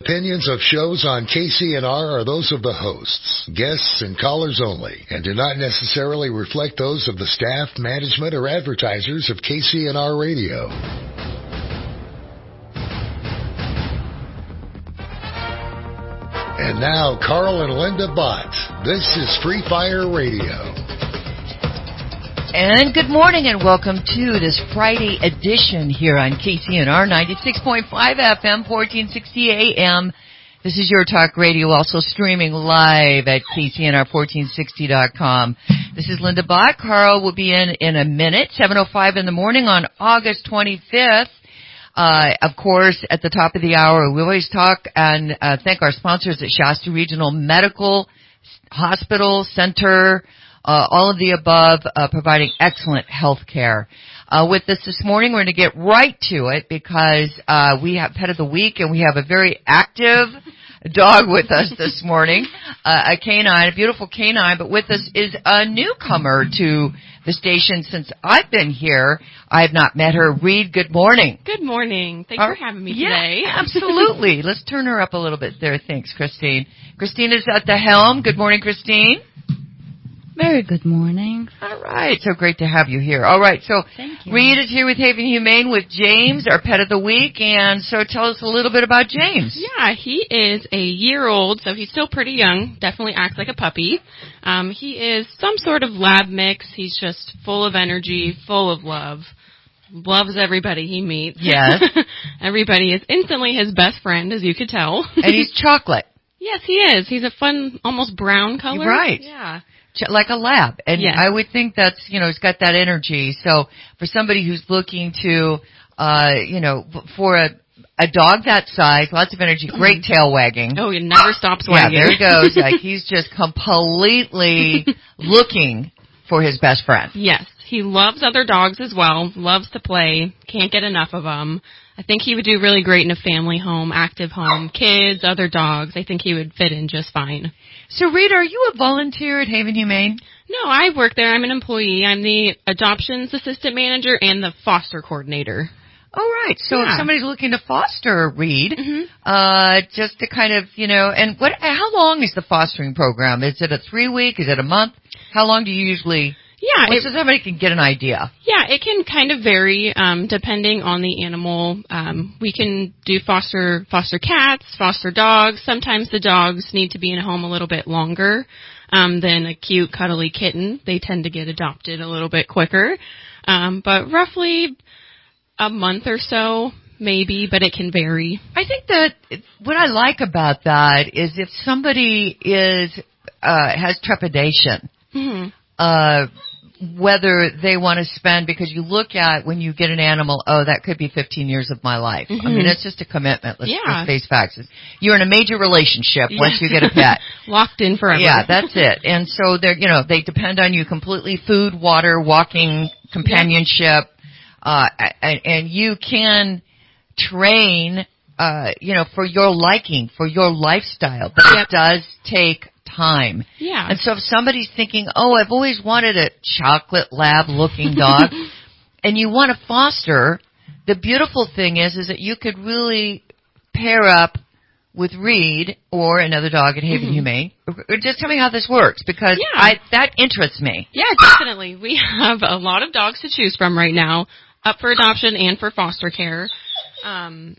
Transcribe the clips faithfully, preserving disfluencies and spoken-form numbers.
Opinions of shows on K C N R are those of the hosts, guests, and callers only, and do not necessarily reflect those of the staff, management, or advertisers of K C N R Radio. And now, Carl and Linda Bott. This is Free Fire Radio. And good morning and welcome to this Friday edition here on K C N R ninety-six point five F M, fourteen sixty A M. This is your talk radio, also streaming live at K C N R fourteen sixty dot com. This is Linda Bott. Carl will be in in a minute, seven oh five in the morning on August twenty-fifth. Uh, of course, at the top of the hour, we always talk and uh, thank our sponsors at Shasta Regional Medical Hospital Center. Uh, all of the above, uh, providing excellent health care. Uh, with us this morning, we're going to get right to it because, uh, we have Pet of the Week and we have a very active dog with us this morning. Uh, a canine, a beautiful canine, but with us is a newcomer to the station since I've been here. I have not met her. Reed, good morning. Good morning. Thanks uh, for having me yeah, today. Absolutely. Let's turn her up a little bit there. Thanks, Christine. Christine is at the helm. Good morning, Christine. Very good morning. All right. So great to have you here. All right. So Thank you. Reed is here with Haven Humane with James, our Pet of the Week. And so tell us a little bit about James. Yeah, he is a year old, so he's still pretty young. Definitely acts like a puppy. Um, he is some sort of lab mix. He's just full of energy, full of love. Loves everybody he meets. Yes. Everybody is instantly his best friend, as you could tell. And he's chocolate. Yes, he is. He's a fun, almost brown color. Right. Yeah. Like a lab. And yes. I would think that's, you know, he's got that energy. So for somebody who's looking to, uh, you know, for a, a dog that size, lots of energy, great tail wagging. Oh, he never stops wagging. Yeah, there he goes. Like he's just completely looking for his best friend. Yes. He loves other dogs as well, loves to play, can't get enough of them. I think he would do really great in a family home, active home, kids, other dogs. I think he would fit in just fine. So, Rita, are you a volunteer at Haven Humane? No, I work there. I'm an employee. I'm the adoptions assistant manager and the foster coordinator. All right. So yeah. if somebody's looking to foster Reed, mm-hmm. uh, just to kind of, you know, and what? How long is the fostering program? Is it a three week? Is it a month? How long do you usually? Yeah, it, so somebody can get an idea. Yeah, it can kind of vary um, depending on the animal. Um, we can do foster foster cats, foster dogs. Sometimes the dogs need to be in a home a little bit longer um, than a cute, cuddly kitten. They tend to get adopted a little bit quicker. Um, but roughly a month or so, maybe, but it can vary. I think that what I like about that is if somebody is uh, has trepidation. Mm-hmm. Uh, whether they want to spend, because you look at when you get an animal, oh, that could be fifteen years of my life. Mm-hmm. I mean, it's just a commitment. Let's, yeah. let's face facts. You're in a major relationship yeah. once you get a pet. Locked in forever. Yeah, that's it. And so they're, you know, they depend on you completely, food, water, walking, companionship, yeah. uh, and, and you can train, uh, you know, for your liking, for your lifestyle, but yep. it does take time. Yeah. And so if somebody's thinking, oh, I've always wanted a chocolate lab looking dog, and you want to foster, the beautiful thing is, is that you could really pair up with Reed or another dog at Haven mm-hmm. Humane. Just tell me how this works, because yeah. I, that interests me. Yeah, definitely. We have a lot of dogs to choose from right now, up for adoption and for foster care. Um,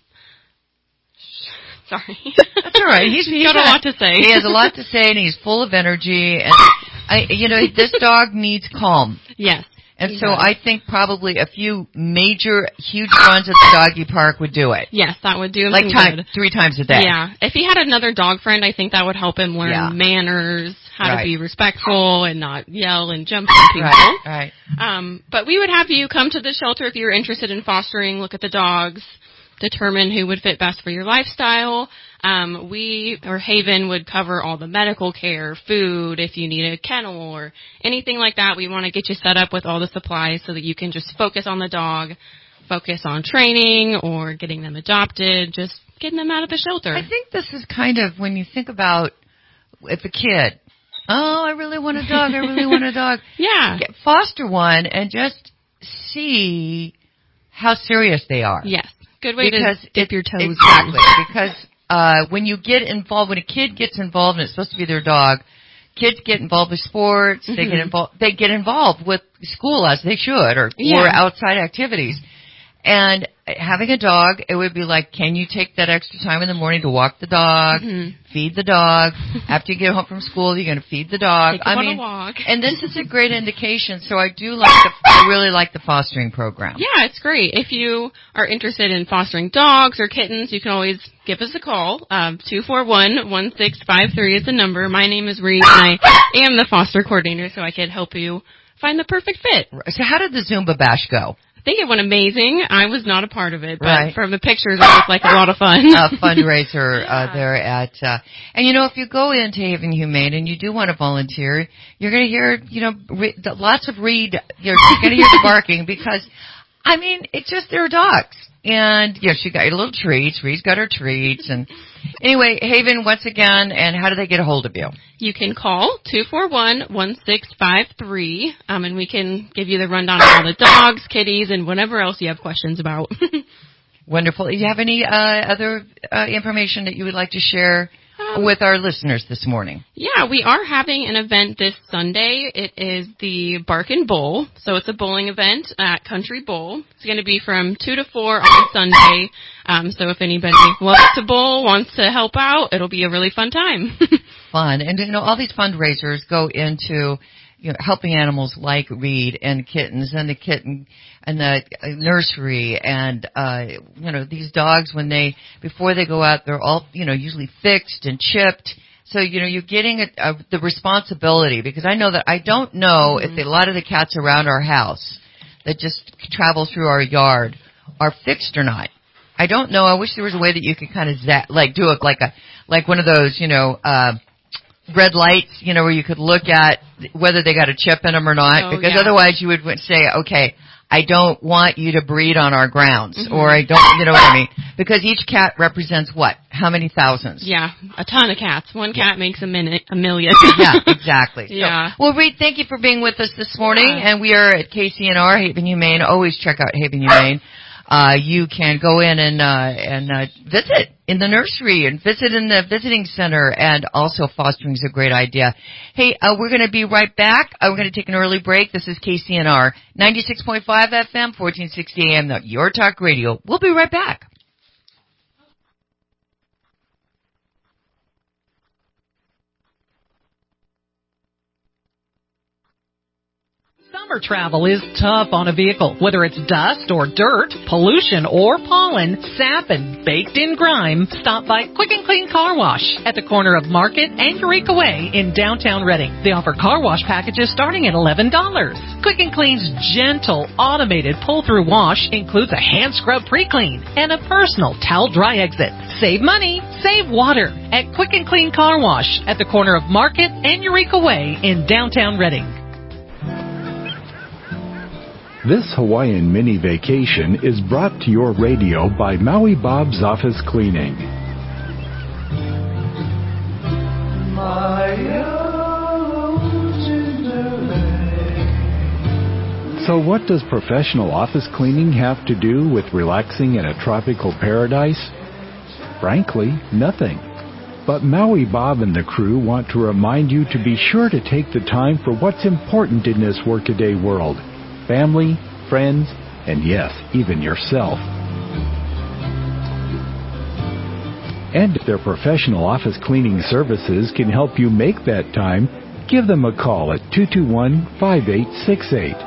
Sorry. That's all right. He's, he's got, got a lot to say. He has a lot to say, and he's full of energy. And I, you know, this dog needs calm. Yes. And so does. I think probably a few major, huge runs at the doggy park would do it. Yes, that would do him like some time, good. Three times a day. Yeah. If he had another dog friend, I think that would help him learn yeah. manners, how right. to be respectful and not yell and jump on people. Right, right. Um, but we would have you come to the shelter if you're interested in fostering, look at the dogs, determine who would fit best for your lifestyle. Um, we, or Haven, would cover all the medical care, food, if you need a kennel or anything like that. We want to get you set up with all the supplies so that you can just focus on the dog, focus on training or getting them adopted, just getting them out of the shelter. I think this is kind of, when you think about if a kid, oh, I really want a dog, I really want a dog. Yeah. Get, foster one and just see how serious they are. Yes. Good way because to dip your toes exactly, in. Because uh, when you get involved, when a kid gets involved, and it's supposed to be their dog, kids get involved with sports. Mm-hmm. They get involved. They get involved with school as they should, or, yeah. or outside activities. And having a dog, it would be like, can you take that extra time in the morning to walk the dog, mm-hmm. feed the dog? After you get home from school, you're going to feed the dog. Take I him mean, on a walk. And this is a great indication. So I do like, the, I really like the fostering program. Yeah, it's great. If you are interested in fostering dogs or kittens, you can always give us a call. Um, two four one, one six five three is the number. My name is Reed, and I am the foster coordinator, so I can help you find the perfect fit. So how did the Zumba Bash go? I think it went amazing. I was not a part of it, but right. from the pictures, it looked like a lot of fun. A fundraiser yeah. uh, there at, uh, and you know, if you go into Haven Humane and you do want to volunteer, you're going to hear, you know, re- lots of Reed. You're going to hear the barking because, I mean, it's just their dogs. And yeah, she got her little treats. Reed's got her treats. And anyway, Haven, once again, and how do they get a hold of you? You can call two four one, one six five three, um, and we can give you the rundown of all the dogs, kitties, and whatever else you have questions about. Wonderful. Do you have any uh, other uh, information that you would like to share um, with our listeners this morning? Yeah, we are having an event this Sunday. It is the Barkin' Bowl, so it's a bowling event at Country Bowl. It's going to be from two to four on Sunday, um, so if anybody wants to bowl, wants to help out, it'll be a really fun time. Fun. And, you know, all these fundraisers go into, you know, helping animals like Reed and kittens and the kitten and the nursery and, uh, you know, these dogs when they, before they go out, they're all, you know, usually fixed and chipped. So, you know, you're getting a, a, the responsibility because I know that I don't know mm-hmm. if the, a lot of the cats around our house that just travel through our yard are fixed or not. I don't know. I wish there was a way that you could kind of zap, like do it like a, like one of those, you know, uh, red lights, you know, where you could look at whether they got a chip in them or not, oh, because yeah. otherwise you would say, okay, I don't want you to breed on our grounds, mm-hmm. or I don't, you know what I mean? Because each cat represents what? How many thousands? Yeah, a ton of cats. One cat yeah. makes a minute, a million. Yeah, exactly. Yeah. So, well, Reed, thank you for being with us this morning, yeah. and we are at K C N R, Haven Humane. Always check out Haven Humane. Uh, you can go in and, uh, and, uh, visit in the nursery and visit in the visiting center, and also fostering is a great idea. Hey, uh, we're gonna be right back. Uh, we're gonna take an early break. This is K C N R, ninety-six point five F M, fourteen sixty A M, Your Talk Radio. We'll be right back. Summer travel is tough on a vehicle. Whether it's dust or dirt, pollution or pollen, sap and baked-in grime, stop by Quick and Clean Car Wash at the corner of Market and Eureka Way in downtown Reading. They offer car wash packages starting at eleven dollars. Quick and Clean's gentle, automated pull-through wash includes a hand scrub pre-clean and a personal towel dry exit. Save money, save water at Quick and Clean Car Wash at the corner of Market and Eureka Way in downtown Reading. This Hawaiian mini vacation is brought to your radio by Maui Bob's Office Cleaning. So what does professional office cleaning have to do with relaxing in a tropical paradise? Frankly, nothing. But Maui Bob and the crew want to remind you to be sure to take the time for what's important in this workaday world. Family, friends, and yes, even yourself. And if their professional office cleaning services can help you make that time, give them a call at two two one, five eight six eight.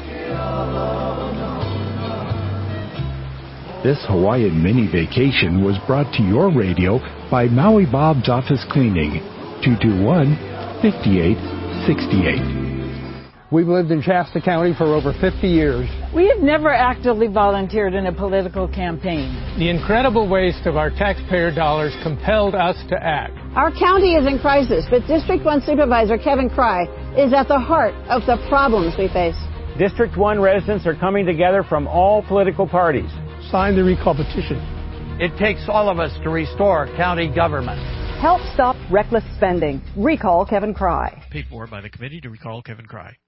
This Hawaiian mini vacation was brought to your radio by Maui Bob's Office Cleaning, two two one, five eight six eight. We've lived in Shasta County for over fifty years. We have never actively volunteered in a political campaign. The incredible waste of our taxpayer dollars compelled us to act. Our county is in crisis, but District one Supervisor Kevin Cry is at the heart of the problems we face. District one residents are coming together from all political parties. Sign the recall petition. It takes all of us to restore county government. Help stop reckless spending. Recall Kevin Cry. Paid for by the Committee to Recall Kevin Cry.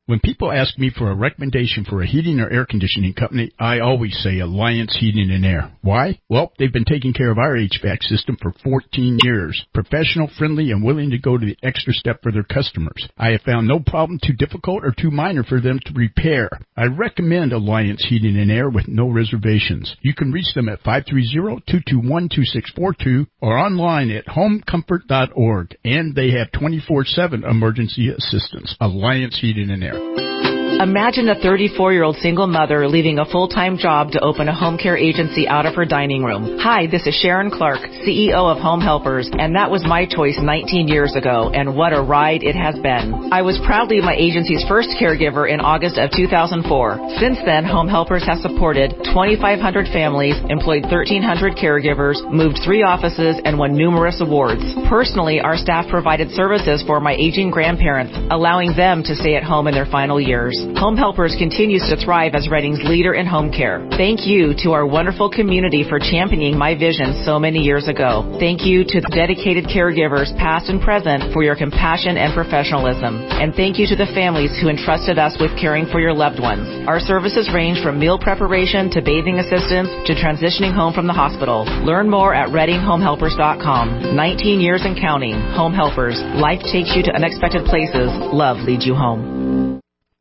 When people ask me for a recommendation for a heating or air conditioning company, I always say Alliance Heating and Air. Why? Well, they've been taking care of our H V A C system for fourteen years. Professional, friendly, and willing to go to the extra step for their customers. I have found no problem too difficult or too minor for them to repair. I recommend Alliance Heating and Air with no reservations. You can reach them at five three zero, two two one, two six four two or online at home comfort dot org. And they have twenty-four seven emergency assistance. Alliance Heating and Air. Imagine a thirty-four-year-old single mother leaving a full-time job to open a home care agency out of her dining room. Hi, this is Sharon Clark, C E O of Home Helpers, and that was my choice nineteen years ago, and what a ride it has been. I was proudly my agency's first caregiver in August of two thousand four. Since then, Home Helpers has supported twenty-five hundred families, employed thirteen hundred caregivers, moved three offices, and won numerous awards. Personally, our staff provided services for my aging grandparents, allowing them to stay at home in their final years. Home Helpers continues to thrive as Reading's leader in home care. Thank you to our wonderful community for championing my vision so many years ago. Thank you to the dedicated caregivers, past and present, for your compassion and professionalism. And thank you to the families who entrusted us with caring for your loved ones. Our services range from meal preparation to bathing assistance to transitioning home from the hospital. Learn more at reading home helpers dot com. nineteen years and counting. Home Helpers. Life takes you to unexpected places. Love leads you home.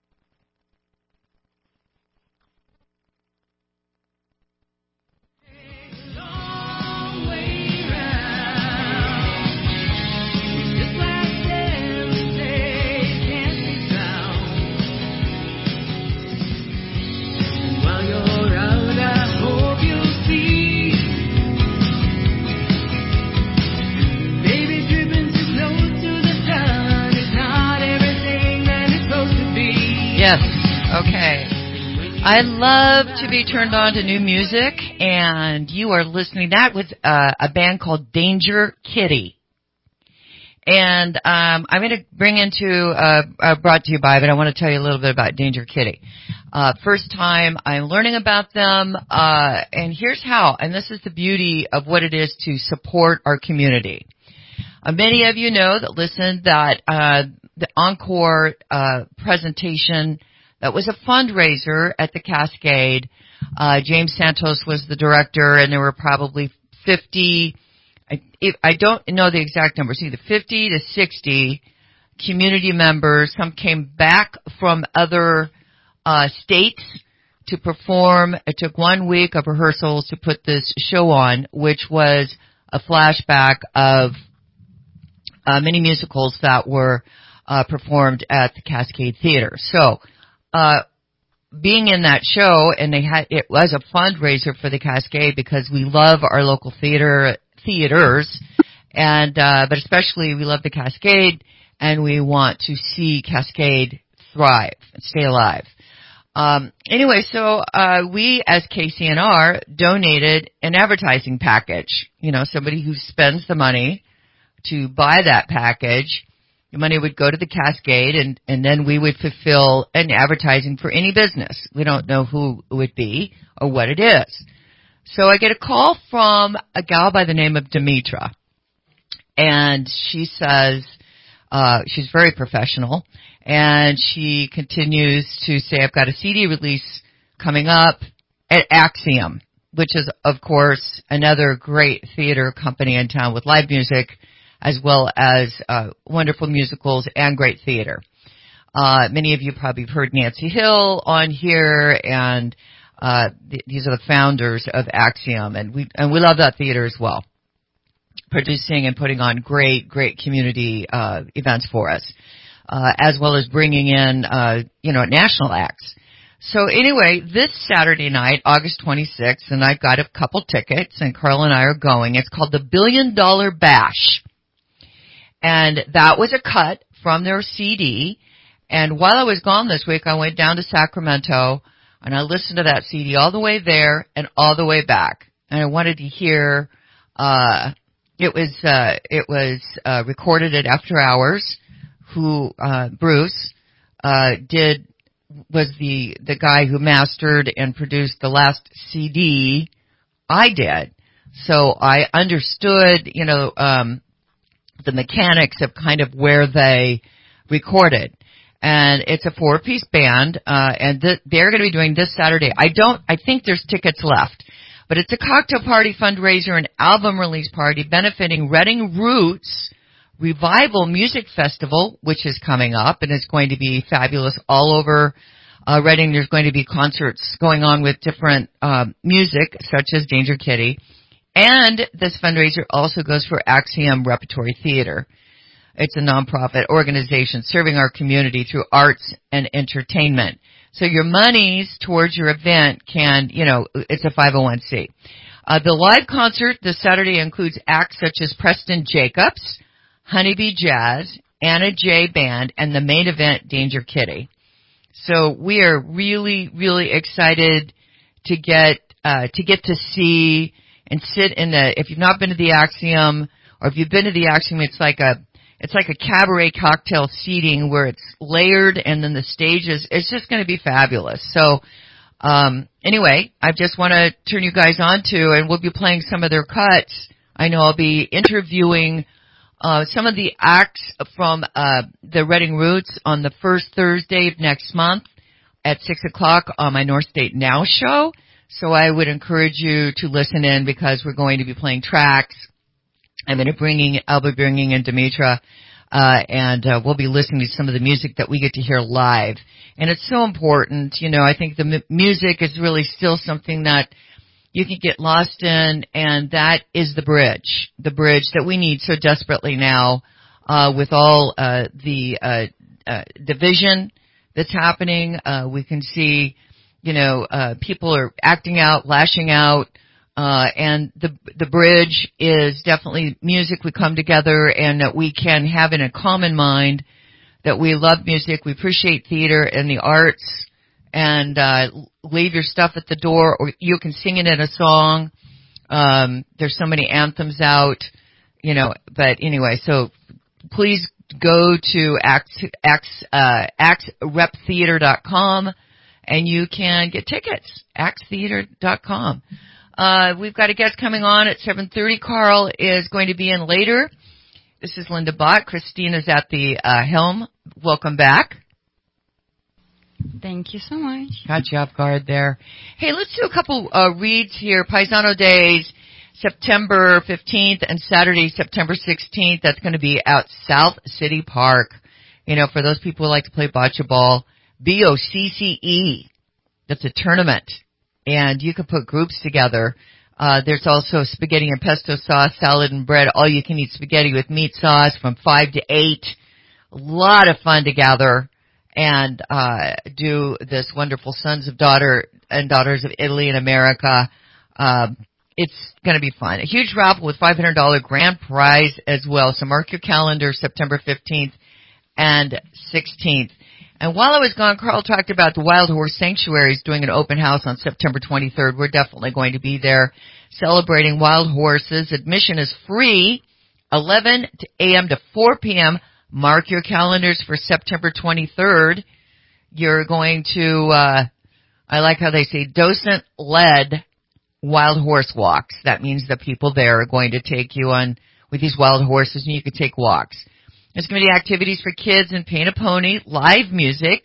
Yes. Okay. I love to be turned on to new music, and you are listening to that with uh, a band called Danger Kitty. And um, I'm going to bring into, uh, uh, brought to you by, but I want to tell you a little bit about Danger Kitty. Uh, first time I'm learning about them, uh, and here's how, and this is the beauty of what it is to support our community. Uh, many of you know that listened that uh, the Encore uh, presentation, that was a fundraiser at the Cascade. Uh, James Santos was the director, and there were probably fifty, I, if, I don't know the exact numbers, either fifty to sixty community members. Some came back from other uh, states to perform. It took one week of rehearsals to put this show on, which was a flashback of uh, many musicals that were uh, performed at the Cascade Theater. So, uh, being in that show, and they had, it was a fundraiser for the Cascade because we love our local theater, theaters, and, uh, but especially we love the Cascade, and we want to see Cascade thrive and stay alive. Um, anyway, so, uh, we as K C N R donated an advertising package. You know, somebody who spends the money to buy that package. The money would go to the Cascade, and, and then we would fulfill an advertising for any business. We don't know who it would be or what it is. So I get a call from a gal by the name of Demetra, and she says, uh, she's very professional, and she continues to say, I've got a C D release coming up at Axiom, which is, of course, another great theater company in town with live music, as well as uh, wonderful musicals and great theater. Uh, many of you probably have heard Nancy Hill on here, and uh, th- these are the founders of Axiom, and we and we love that theater as well, producing and putting on great, great community uh, events for us, uh, as well as bringing in, uh, you know, national acts. So anyway, this Saturday night, August twenty-sixth, and I've got a couple tickets, and Carl and I are going. It's called the Billion Dollar Bash. And that was a cut from their C D. And while I was gone this week, I went down to Sacramento, and I listened to that C D all the way there and all the way back. And I wanted to hear, uh, it was, uh, it was, uh, recorded at After Hours, who, uh, Bruce, uh, did, was the, the guy who mastered and produced the last C D I did. So I understood, you know, um, the mechanics of kind of where they recorded. and it's a four-piece band, uh, and th- they're going to be doing this Saturday. I don't, I think there's tickets left, but it's a cocktail party fundraiser and album release party benefiting Reading Roots Revival Music Festival, which is coming up and is going to be fabulous all over uh, Reading. There's going to be concerts going on with different uh, music, such as Danger Kitty, and this fundraiser also goes for Axiom Repertory Theater. It's a nonprofit organization serving our community through arts and entertainment. So your monies towards your event can, you know, it's a five oh one c. Uh, the live concert this Saturday includes acts such as Preston Jacobs, Honeybee Jazz, Anna J Band, and the main event, Danger Kitty. So we are really, really excited to get, uh, to get to see and sit in the, if you've not been to the Axiom, or if you've been to the Axiom, it's like a, It's like a cabaret cocktail seating where it's layered and then the stage is, it's just going to be fabulous. So, um, anyway, I just want to turn you guys on to, and we'll be playing some of their cuts. I know I'll be interviewing, uh, some of the acts from, uh, the Reading Roots on the first Thursday of next month at six o'clock on my North State Now show. So I would encourage you to listen in because we're going to be playing tracks. I'm going to bringing, I'll be bringing in Demetra, uh, and, uh, we'll be listening to some of the music that we get to hear live. And it's so important, you know, I think the m- music is really still something that you can get lost in, and that is the bridge, the bridge that we need so desperately now, uh, with all, uh, the, uh, uh, division that's happening. Uh, we can see, you know, uh, people are acting out, lashing out. Uh, and the, the bridge is definitely music. We come together and that we can have in a common mind that we love music, we appreciate theater and the arts, and, uh, leave your stuff at the door, or you can sing it in a song. Um, there's so many anthems out, you know, but anyway, so please go to ax, ax, uh, ax rep theater dot com and you can get tickets, ax theater dot com. Uh, we've got a guest coming on at seven thirty. Carl is going to be in later. This is Linda Bott. Christina's at the uh, helm. Welcome back. Thank you so much. Got you off guard there. Hey, let's do a couple uh, reads here. Paisano Days, September fifteenth and Saturday, September sixteenth. That's going to be at South City Park. You know, for those people who like to play bocce ball, B O C C E. That's a tournament. And you can put groups together. Uh, there's also spaghetti and pesto sauce, salad and bread, all you can eat spaghetti with meat sauce from five to eight. A lot of fun to gather and, uh, do this wonderful Sons of Daughter and Daughters of Italy and America. Um, it's gonna be fun. A huge raffle with five hundred dollars grand prize as well. So mark your calendar, September fifteenth and sixteenth. And while I was gone, Carl talked about the Wild Horse Sanctuaries doing an open house on September twenty-third. We're definitely going to be there celebrating wild horses. Admission is free, eleven a.m. to four p.m. Mark your calendars for September twenty-third. You're going to, uh, I like how they say docent-led wild horse walks. That means the people there are going to take you on with these wild horses and you can take walks. There's going to be activities for kids and Paint a Pony, live music.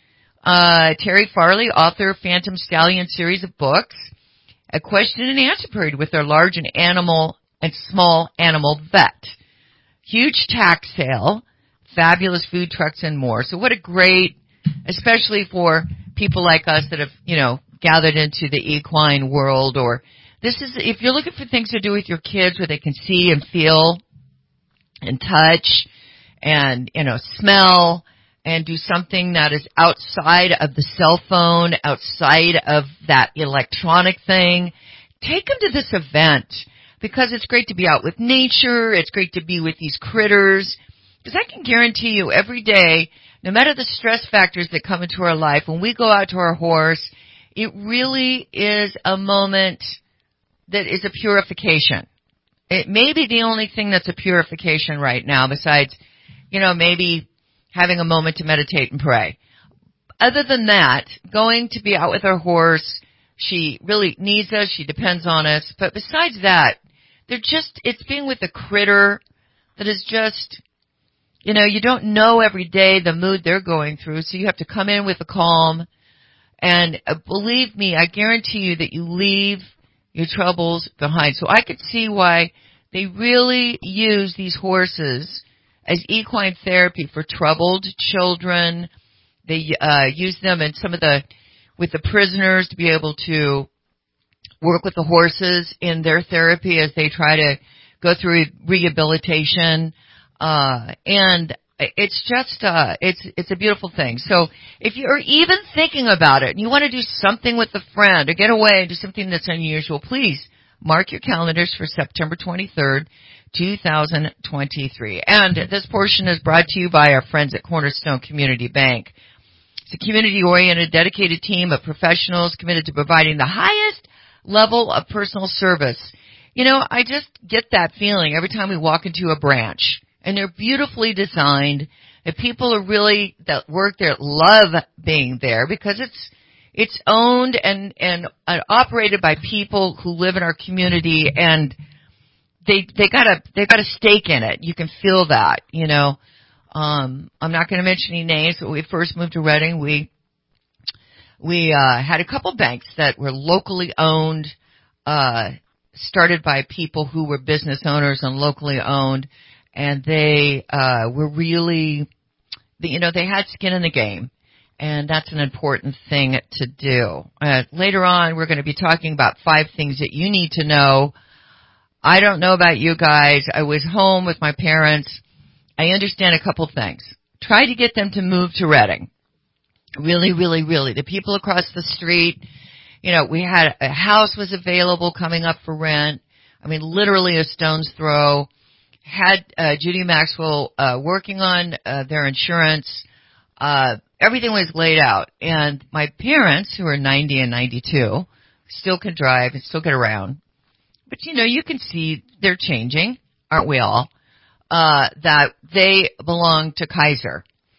Uh, Terry Farley, author of Phantom Stallion series of books. A question and answer period with their large and animal and small animal vet. Huge tax sale, fabulous food trucks and more. So what a great, especially for people like us that have, you know, gathered into the equine world, or this is, if you're looking for things to do with your kids where they can see and feel and touch and, you know, smell and do something that is outside of the cell phone, outside of that electronic thing, take them to this event because it's great to be out with nature. It's great to be with these critters because I can guarantee you every day, no matter the stress factors that come into our life, when we go out to our horse, it really is a moment that is a purification. It may be the only thing that's a purification right now besides, you know, maybe having a moment to meditate and pray. Other than that, going to be out with our horse, she really needs us, she depends on us. But besides that, they're just, it's being with a critter that is just, you know, you don't know every day the mood they're going through, so you have to come in with a calm. And uh, believe me, I guarantee you that you leave your troubles behind. So I could see why they really use these horses as equine therapy for troubled children. They uh, use them in some of the, with the prisoners to be able to work with the horses in their therapy as they try to go through rehabilitation. Uh, and it's just, uh, it's, it's a beautiful thing. So if you're even thinking about it and you want to do something with a friend or get away and do something that's unusual, please mark your calendars for September twenty-third, two thousand twenty-three. And this portion is brought to you by our friends at Cornerstone Community Bank. It's a community-oriented, dedicated team of professionals committed to providing the highest level of personal service. You know, I just get that feeling every time we walk into a branch. And they're beautifully designed. And people are really, that work there, love being there because it's, it's owned and, and uh, operated by people who live in our community, and they, they got a, they got a stake in it. You can feel that, you know. Um, I'm not going to mention any names, but when we first moved to Reading, we, we, uh, had a couple banks that were locally owned, uh, started by people who were business owners and locally owned. And they uh were really, you know, they had skin in the game. And that's an important thing to do. Uh, later on, we're going to be talking about five things that you need to know. I don't know about you guys. I was home with my parents. I understand a couple things. Try to get them to move to Reading. Really, really, really. The people across the street, you know, we had a house was available coming up for rent. I mean, literally a stone's throw. Had uh, Judy Maxwell uh, working on uh, their insurance. Uh, everything was laid out. And my parents, who are ninety and ninety-two, still can drive and still get around. But, you know, you can see they're changing, aren't we all? Uh, that they belong to Kaiser.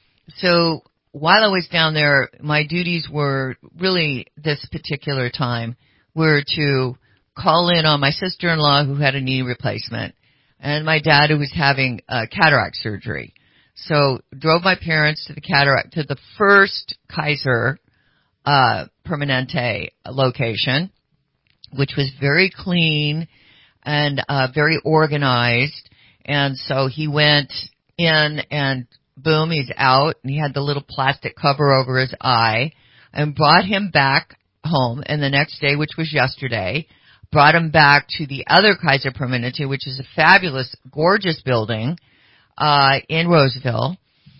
So while I was down there, my duties were really this particular time were to call in on my sister-in-law who had a knee replacement, and my dad who was having uh, cataract surgery. So drove my parents to the cataract, to the first Kaiser uh, Permanente location, which was very clean and uh, very organized. And so he went in and boom, he's out, and he had the little plastic cover over his eye, and brought him back home. And the next day, which was yesterday, brought him back to the other Kaiser Permanente, which is a fabulous, gorgeous building uh in Roseville.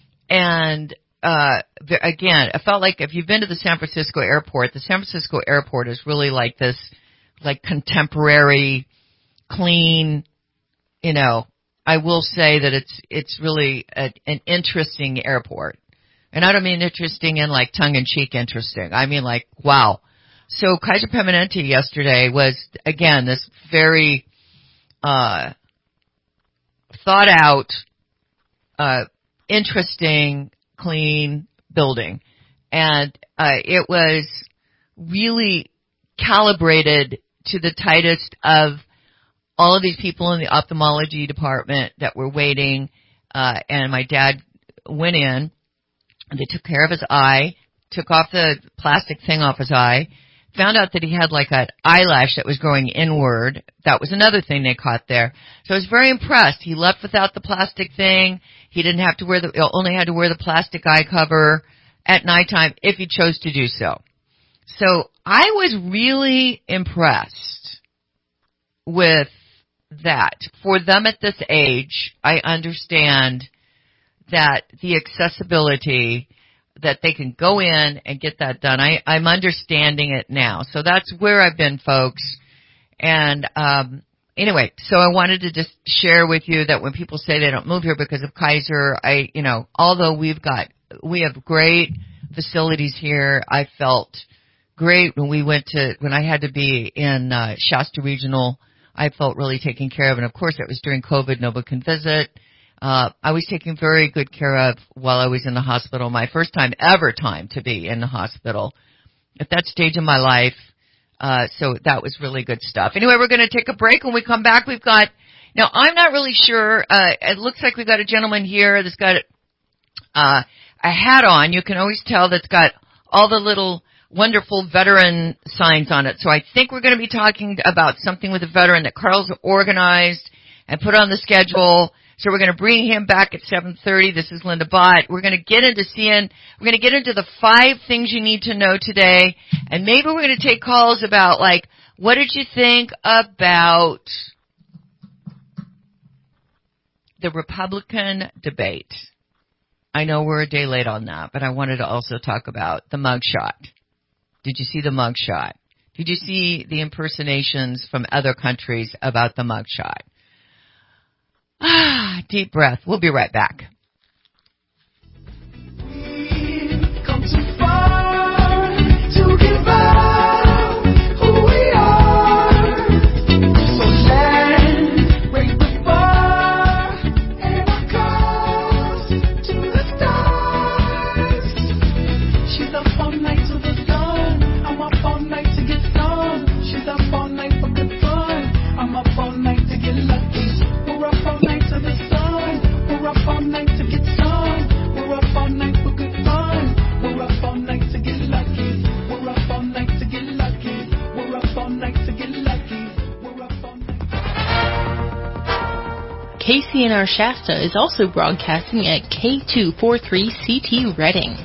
And uh again, I felt like if you've been to the San Francisco airport, the San Francisco airport is really like this, like contemporary, clean, you know, I will say that it's it's really a, an interesting airport. And I don't mean interesting in like tongue-in-cheek interesting. I mean like, wow. So Kaiser Permanente yesterday was, again, this very uh thought out, uh interesting, clean building. And uh it was really calibrated to the tightest of all of these people in the ophthalmology department that were waiting. Uh and my dad went in, and they took care of his eye, took off the plastic thing off his eye, found out that he had like an eyelash that was growing inward. That was another thing they caught there. So I was very impressed. He left without the plastic thing. He didn't have to wear the, only had to wear the plastic eye cover at nighttime if he chose to do so. So I was really impressed with that. For them at this age, I understand that the accessibility, that they can go in and get that done. I, I'm understanding it now. So that's where I've been, folks. And um anyway, so I wanted to just share with you that when people say they don't move here because of Kaiser, I, you know, although we've got, we have great facilities here, I felt great when we went to, when I had to be in uh, Shasta Regional, I felt really taken care of. And of course, it was during COVID, nobody can visit. Uh, I was taken very good care of while I was in the hospital. My first time ever time to be in the hospital at that stage of my life. Uh, so that was really good stuff. Anyway, we're going to take a break. When we come back, we've got Now, I'm not really sure. Uh, it looks like we've got a gentleman here that's got uh, a hat on. You can always tell that's got all the little wonderful veteran signs on it. So I think we're going to be talking about something with a veteran that Carl's organized and put on the schedule. So we're going to bring him back at seven thirty. This is Linda Bott. We're going to get into seeing, we're going to get into the five things you need to know today. And maybe we're going to take calls about, like, what did you think about the Republican debate? I know we're a day late on that, but I wanted to also talk about the mugshot. Did you see the mugshot? Did you see the impersonations from other countries about the mugshot? Ah, deep breath. We'll be right back. We've come too far to give up who we are. So let's break the bar and our cause to the stars. She's up all night to the sun. I'm up all night to get some. She's up all night for good fun. I'm up all night to get lucky. We're up all night to the sun. We're up all night to get some. We're up all night for good fun. We're up all night to get lucky. We're up all night to get lucky. We're up all night to get lucky. We're up all night. K C N R Shasta is also broadcasting at K two forty-three C T Reading.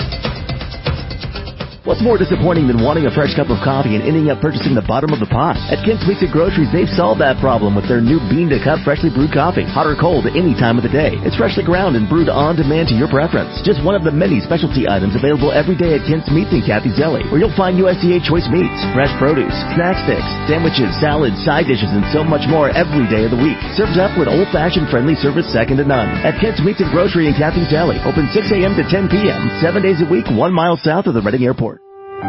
What's more disappointing than wanting a fresh cup of coffee and ending up purchasing the bottom of the pot? At Kent's Meats and Groceries, they've solved that problem with their new bean-to-cup freshly brewed coffee. Hot or cold at any time of the day. It's freshly ground and brewed on demand to your preference. Just one of the many specialty items available every day at Kent's Meats and Kathy's Deli, where you'll find U S D A choice meats, fresh produce, snack sticks, sandwiches, salads, side dishes, and so much more every day of the week. Served up with old-fashioned friendly service second to none. At Kent's Meats and Grocery in Kathy's Deli, open six a.m. to ten p.m., seven days a week, one mile south of the Reading Airport.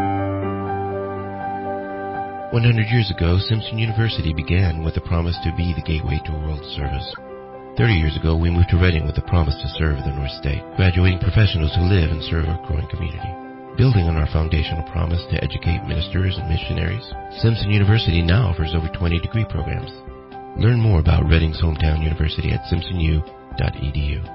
one hundred years ago, Simpson University began with the promise to be the gateway to world service. thirty years ago, we moved to Reading with the promise to serve the North State, graduating professionals who live and serve our growing community. Building on our foundational promise to educate ministers and missionaries, Simpson University now offers over twenty degree programs. Learn more about Reading's hometown university at simpson u dot e d u.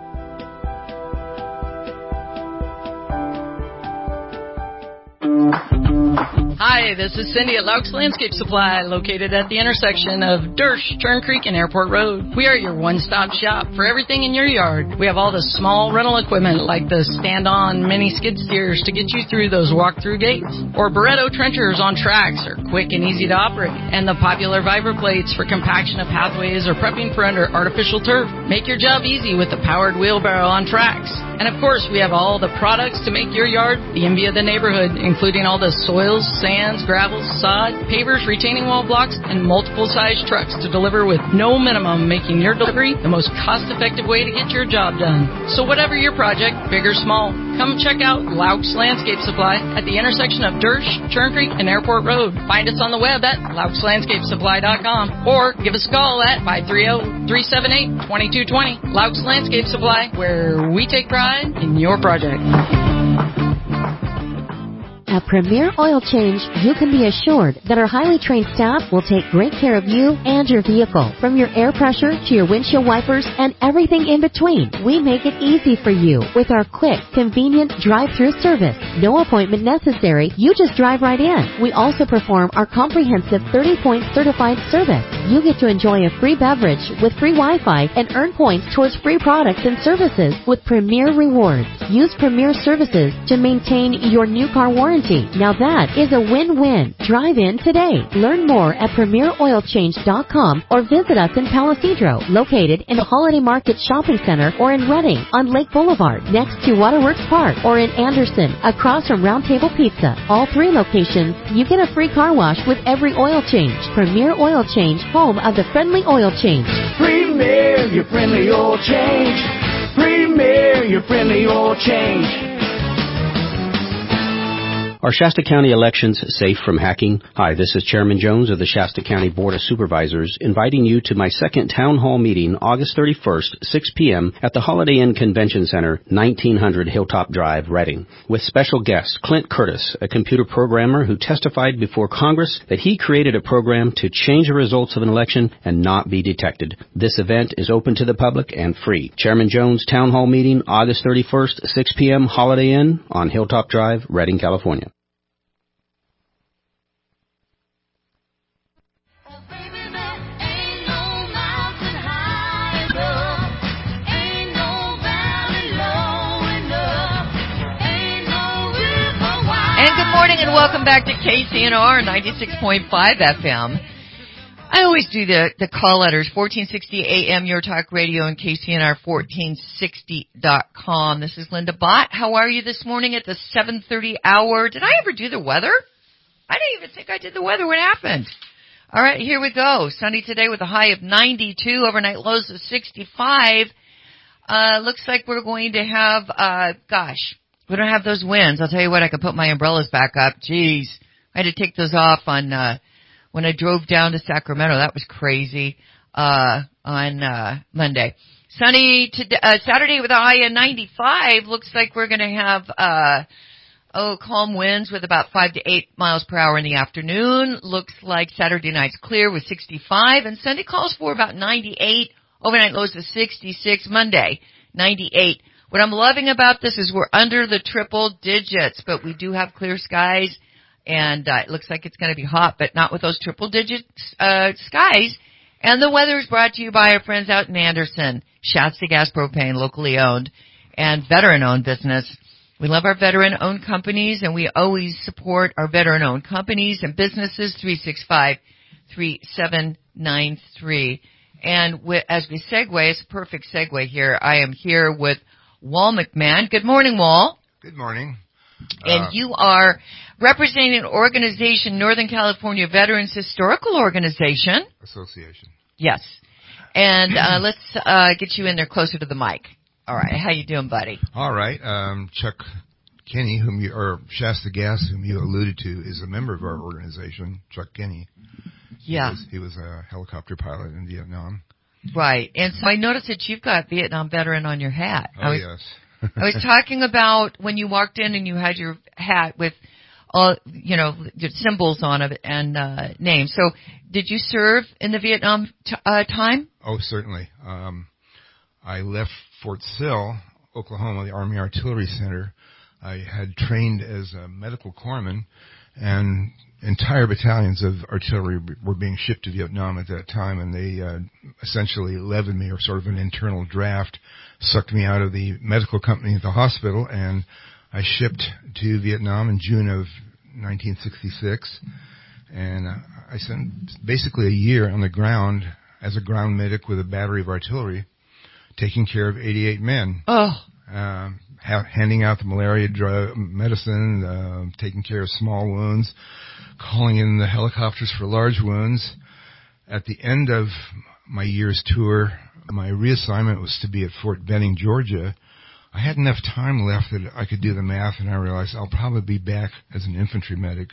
Hi, this is Cindy at Laux Landscape Supply, located at the intersection of Dersh, Turn Creek, and Airport Road. We are your one-stop shop for everything in your yard. We have all the small rental equipment like the stand-on mini skid steers to get you through those walk-through gates, or Barretto trenchers on tracks are quick and easy to operate, and the popular Viper plates for compaction of pathways or prepping for under artificial turf. Make your job easy with the powered wheelbarrow on tracks. And of course, we have all the products to make your yard the envy of the neighborhood, including all the soils, sands, gravels, sod, pavers, retaining wall blocks, and multiple size trucks to deliver with no minimum, making your delivery the most cost-effective way to get your job done. So whatever your project, big or small, come check out Laux Landscape Supply at the intersection of Dersh, Turn Creek, and Airport Road. Find us on the web at laux landscape supply dot com or give us a call at five three zero, three seven eight, two two two zero. Laux Landscape Supply, where we take pride in your project. At Premier Oil Change, you can be assured that our highly trained staff will take great care of you and your vehicle. From your air pressure to your windshield wipers and everything in between, we make it easy for you with our quick, convenient drive-through service. No appointment necessary. You just drive right in. We also perform our comprehensive thirty point certified service. You get to enjoy a free beverage with free Wi-Fi and earn points towards free products and services with Premier Rewards. Use Premier Services to maintain your new car warranty. Now that is a win-win. Drive in today. Learn more at premier oil change dot com or visit us in Palisadro, located in the Holiday Market Shopping Center, or in Reading on Lake Boulevard next to Waterworks Park, or in Anderson across from Round Table Pizza. All three locations, you get a free car wash with every oil change. Premier Oil Change, home of the friendly oil change. Premier, your friendly oil change. Premier, your friendly oil change. Are Shasta County elections safe from hacking? Hi, this is Chairman Jones of the Shasta County Board of Supervisors, inviting you to my second town hall meeting August thirty-first, six p.m. at the Holiday Inn Convention Center, nineteen hundred Hilltop Drive, Reading, with special guest Clint Curtis, a computer programmer who testified before Congress that he created a program to change the results of an election and not be detected. This event is open to the public and free. Chairman Jones Town Hall meeting August thirty-first, six p.m. Holiday Inn on Hilltop Drive, Reading, California. Morning and welcome back to K C N R ninety-six point five F M. I always do the, the call letters, fourteen sixty A M Your Talk Radio and K C N R fourteen sixty dot com. This is Linda Bott. How are you this morning at the seven thirty hour? Did I ever do the weather? I didn't even think I did the weather. What happened? All right, here we go. Sunny today with a high of ninety-two, overnight lows of sixty-five. Uh, looks like we're going to have, uh, gosh, we don't have those winds. I'll tell you what, I could put my umbrellas back up. Jeez. I had to take those off on, uh, when I drove down to Sacramento. That was crazy, uh, on, uh, Monday. Sunny today, uh, Saturday with a high of ninety-five. Looks like we're gonna have, uh, oh, calm winds with about five to eight miles per hour in the afternoon. Looks like Saturday night's clear with sixty-five, and Sunday calls for about ninety-eight. Overnight lows of sixty-six. Monday, ninety-eight. What I'm loving about this is we're under the triple digits, but we do have clear skies, and uh, it looks like it's going to be hot, but not with those triple digit uh, skies. And the weather is brought to you by our friends out in Anderson, Shasta Gas Propane, locally owned and veteran-owned business. We love our veteran-owned companies, and we always support our veteran-owned companies and businesses, three six five, three seven nine three. And as we segue, it's a perfect segue here. I am here with Wal McMahon. Good morning, Wal. Good morning. And uh, you are representing an organization, Northern California Veterans Historical Organization. Association. Yes. And uh, let's uh, get you in there closer to the mic. All right. How you doing, buddy? All right. Um, Chuck Kenny, whom you, or Shasta Gas, whom you alluded to, is a member of our organization, Chuck Kenny. Yeah. He was, he was a helicopter pilot in Vietnam. Right. And so I noticed that you've got Vietnam veteran on your hat. Oh, I was, yes. I was talking about when you walked in and you had your hat with all, you know, your symbols on it and uh, names. So did you serve in the Vietnam t- uh, time? Oh, certainly. Um, I left Fort Sill, Oklahoma, the Army Artillery Center. I had trained as a medical corpsman, and entire battalions of artillery were being shipped to Vietnam at that time, and they uh, essentially levied me, or sort of an internal draft, sucked me out of the medical company at the hospital, and I shipped to Vietnam in June of nineteen sixty-six, and uh, I spent basically a year on the ground as a ground medic with a battery of artillery, taking care of eighty-eight men. Oh. Uh, ha- handing out the malaria drug medicine, uh, taking care of small wounds, calling in the helicopters for large wounds. At the end of my year's tour, my reassignment was to be at Fort Benning, Georgia. I had enough time left that I could do the math, and I realized I'll probably be back as an infantry medic.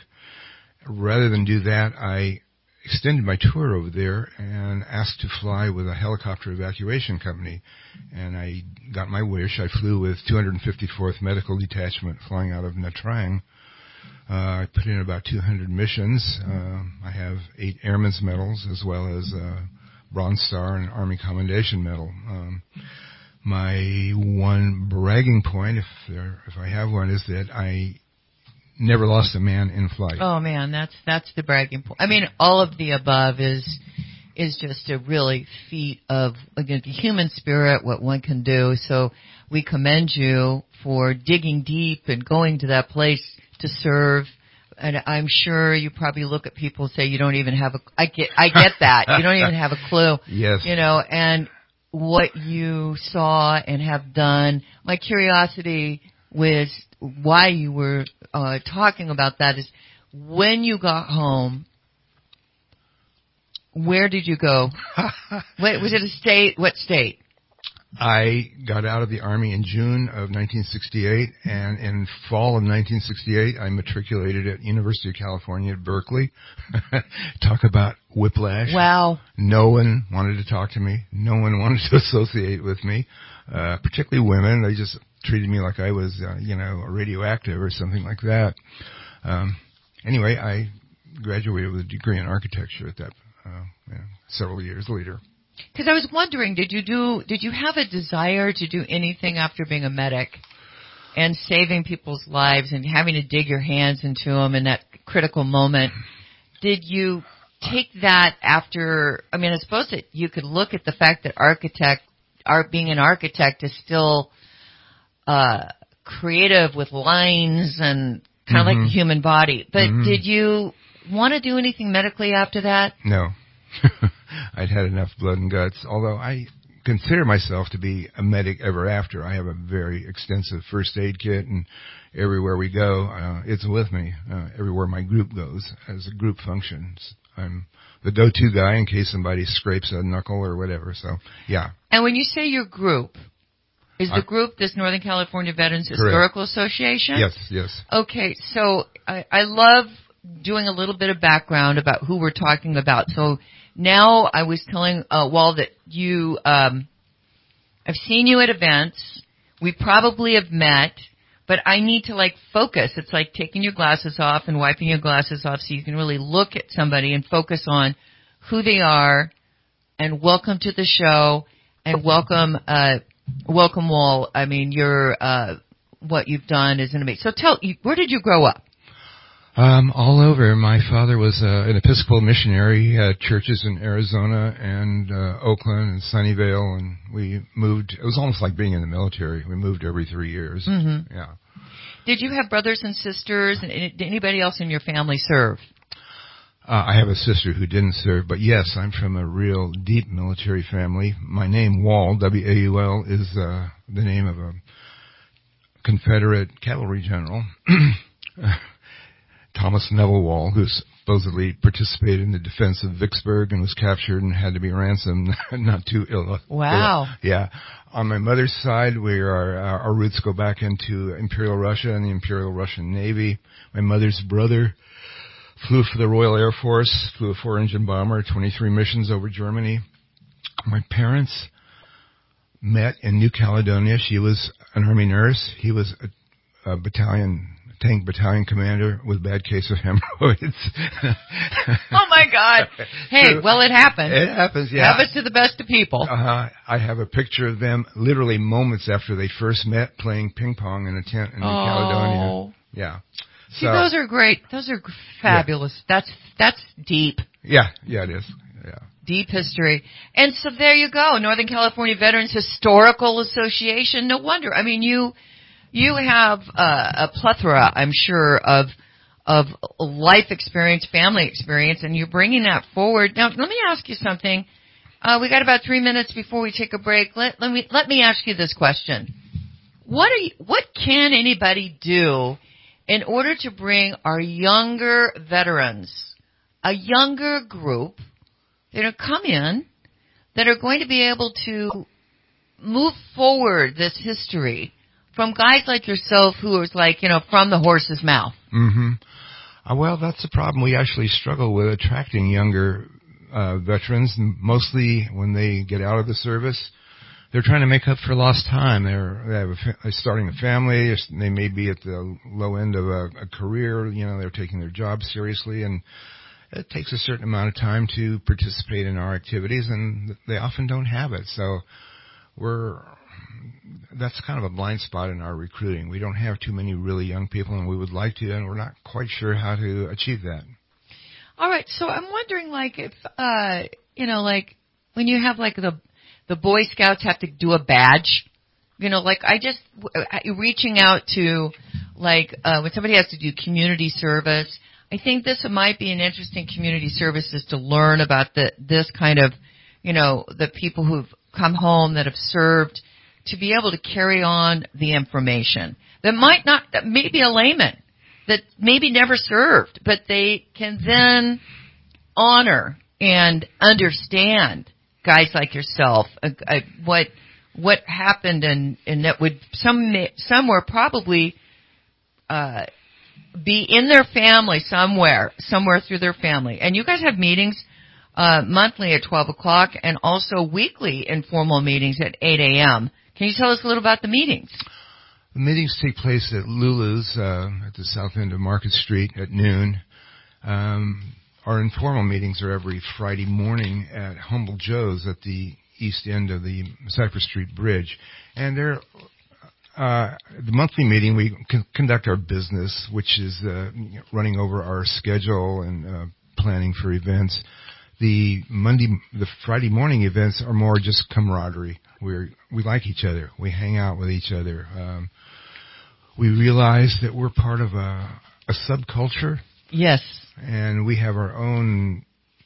Rather than do that, I extended my tour over there and asked to fly with a helicopter evacuation company. And I got my wish. I flew with two hundred fifty-fourth Medical Detachment flying out of Nha Trang. Uh, I put in about two hundred missions. Uh, I have eight Airman's Medals as well as a Bronze Star and Army Commendation Medal. Um, my one bragging point, if there, if I have one, is that I never lost a man in flight. Oh man, that's that's the bragging point. I mean, all of the above is is just a really feat of, again, the human spirit, what one can do. So we commend you for digging deep and going to that place to serve. And I'm sure you probably look at people and say, you don't even have a, I get, I get that. You don't even have a clue. Yes. You know, and what you saw and have done. My curiosity was why you were uh, talking about that is when you got home, where did you go? Wait, was it a state? What state? I got out of the Army in June of nineteen sixty-eight, and in fall of nineteen sixty-eight, I matriculated at University of California at Berkeley. Talk about whiplash. Wow. No one wanted to talk to me. No one wanted to associate with me, uh, particularly women. They just treated me like I was, uh, you know, radioactive or something like that. Um, anyway, I graduated with a degree in architecture at that, uh, you know, several years later. Because I was wondering, did you do? Did you have a desire to do anything after being a medic and saving people's lives and having to dig your hands into them in that critical moment? Did you take that after? I mean, I suppose that you could look at the fact that architect, art being an architect, is still uh, creative with lines and kind of mm-hmm. like the human body. But mm-hmm. did you want to do anything medically after that? No. I'd had enough blood and guts, although I consider myself to be a medic ever after. I have a very extensive first aid kit, and everywhere we go, uh, it's with me. Uh, everywhere my group goes, as a group functions, I'm the go-to guy in case somebody scrapes a knuckle or whatever. So, yeah. And when you say your group, is the I, group this Northern California Veterans correct. Historical Association? Yes, yes. Okay, so I, I love doing a little bit of background about who we're talking about. So now I was telling uh, Wal that you, um, I've seen you at events. We probably have met, but I need to like focus. It's like taking your glasses off and wiping your glasses off so you can really look at somebody and focus on who they are. And welcome to the show, and welcome, uh, welcome Wal. I mean, you're uh, what you've done is amazing. So tell, where did you grow up? Um, all over. My father was uh, an Episcopal missionary. He had churches in Arizona and uh, Oakland and Sunnyvale, and we moved. It was almost like being in the military. We moved every three years. Mm-hmm. Yeah. Did you have brothers and sisters, and did anybody else in your family serve? Uh, I have a sister who didn't serve, but yes, I'm from a real deep military family. My name, Wal, W A U L, is uh, the name of a Confederate cavalry general. Thomas Neville Wal, who supposedly participated in the defense of Vicksburg and was captured and had to be ransomed not too ill. Wow. Ill, yeah. On my mother's side, we are, our roots go back into Imperial Russia and the Imperial Russian Navy. My mother's brother flew for the Royal Air Force, flew a four-engine bomber, twenty-three missions over Germany. My parents met in New Caledonia. She was an Army nurse. He was a, a battalion tank battalion commander with bad case of hemorrhoids. Oh my God! Hey, well, it happens. It happens. Yeah, happens to the best of people. Uh huh. I have a picture of them literally moments after they first met, playing ping pong in a tent in New oh. Caledonia. Yeah. See, so, those are great. Those are fabulous. Yeah. That's that's deep. Yeah. Yeah, it is. Yeah. Deep history. And so there you go, Northern California Veterans Historical Association. No wonder. I mean, you. You have uh, a plethora, I'm sure, of of life experience, family experience, and you're bringing that forward. Now, let me ask you something. Uh, we got about three minutes before we take a break. Let, let me let me ask you this question: What are you, what can anybody do in order to bring our younger veterans, a younger group, that are come in, that are going to be able to move forward this history? From guys like yourself who is like, you know, from the horse's mouth. Mm-hmm. Uh, well, that's the problem. We actually struggle with attracting younger uh, veterans, mostly when they get out of the service. They're trying to make up for lost time. They're, they have a, they're starting a family. They may be at the low end of a, a career. You know, they're taking their job seriously, and it takes a certain amount of time to participate in our activities, and they often don't have it. So we're... That's kind of a blind spot in our recruiting. We don't have too many really young people, and we would like to, and we're not quite sure how to achieve that. All right, so I'm wondering, like, if, uh, you know, like, when you have, like, the the Boy Scouts have to do a badge, you know, like, I just, reaching out to, like, uh, when somebody has to do community service, I think this might be an interesting community services to learn about the this kind of, you know, the people who've come home that have served, to be able to carry on the information that might not, that may be a layman, that maybe never served, but they can then honor and understand guys like yourself, uh, uh, what what happened, and, and that would some somewhere probably uh, be in their family somewhere, somewhere through their family. And you guys have meetings uh, monthly at twelve o'clock and also weekly informal meetings at eight a.m. Can you tell us a little about the meetings? The meetings take place at Lulu's uh, at the south end of Market Street at noon. Um, our informal meetings are every Friday morning at Humble Joe's at the east end of the Cypress Street Bridge. And they're, uh, the monthly meeting, we con- conduct our business, which is uh, running over our schedule and uh, planning for events. The Monday, the Friday morning events are more just camaraderie. We're, we like each other. We hang out with each other. Um, we realize that we're part of a, a subculture. Yes. And we have our own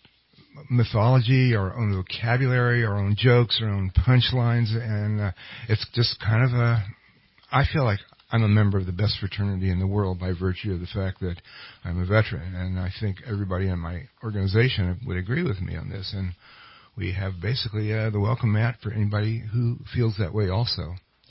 mythology, our own vocabulary, our own jokes, our own punchlines, and uh, it's just kind of a, I feel like I'm a member of the best fraternity in the world by virtue of the fact that I'm a veteran, and I think everybody in my organization would agree with me on this, and we have basically uh, the welcome mat for anybody who feels that way also.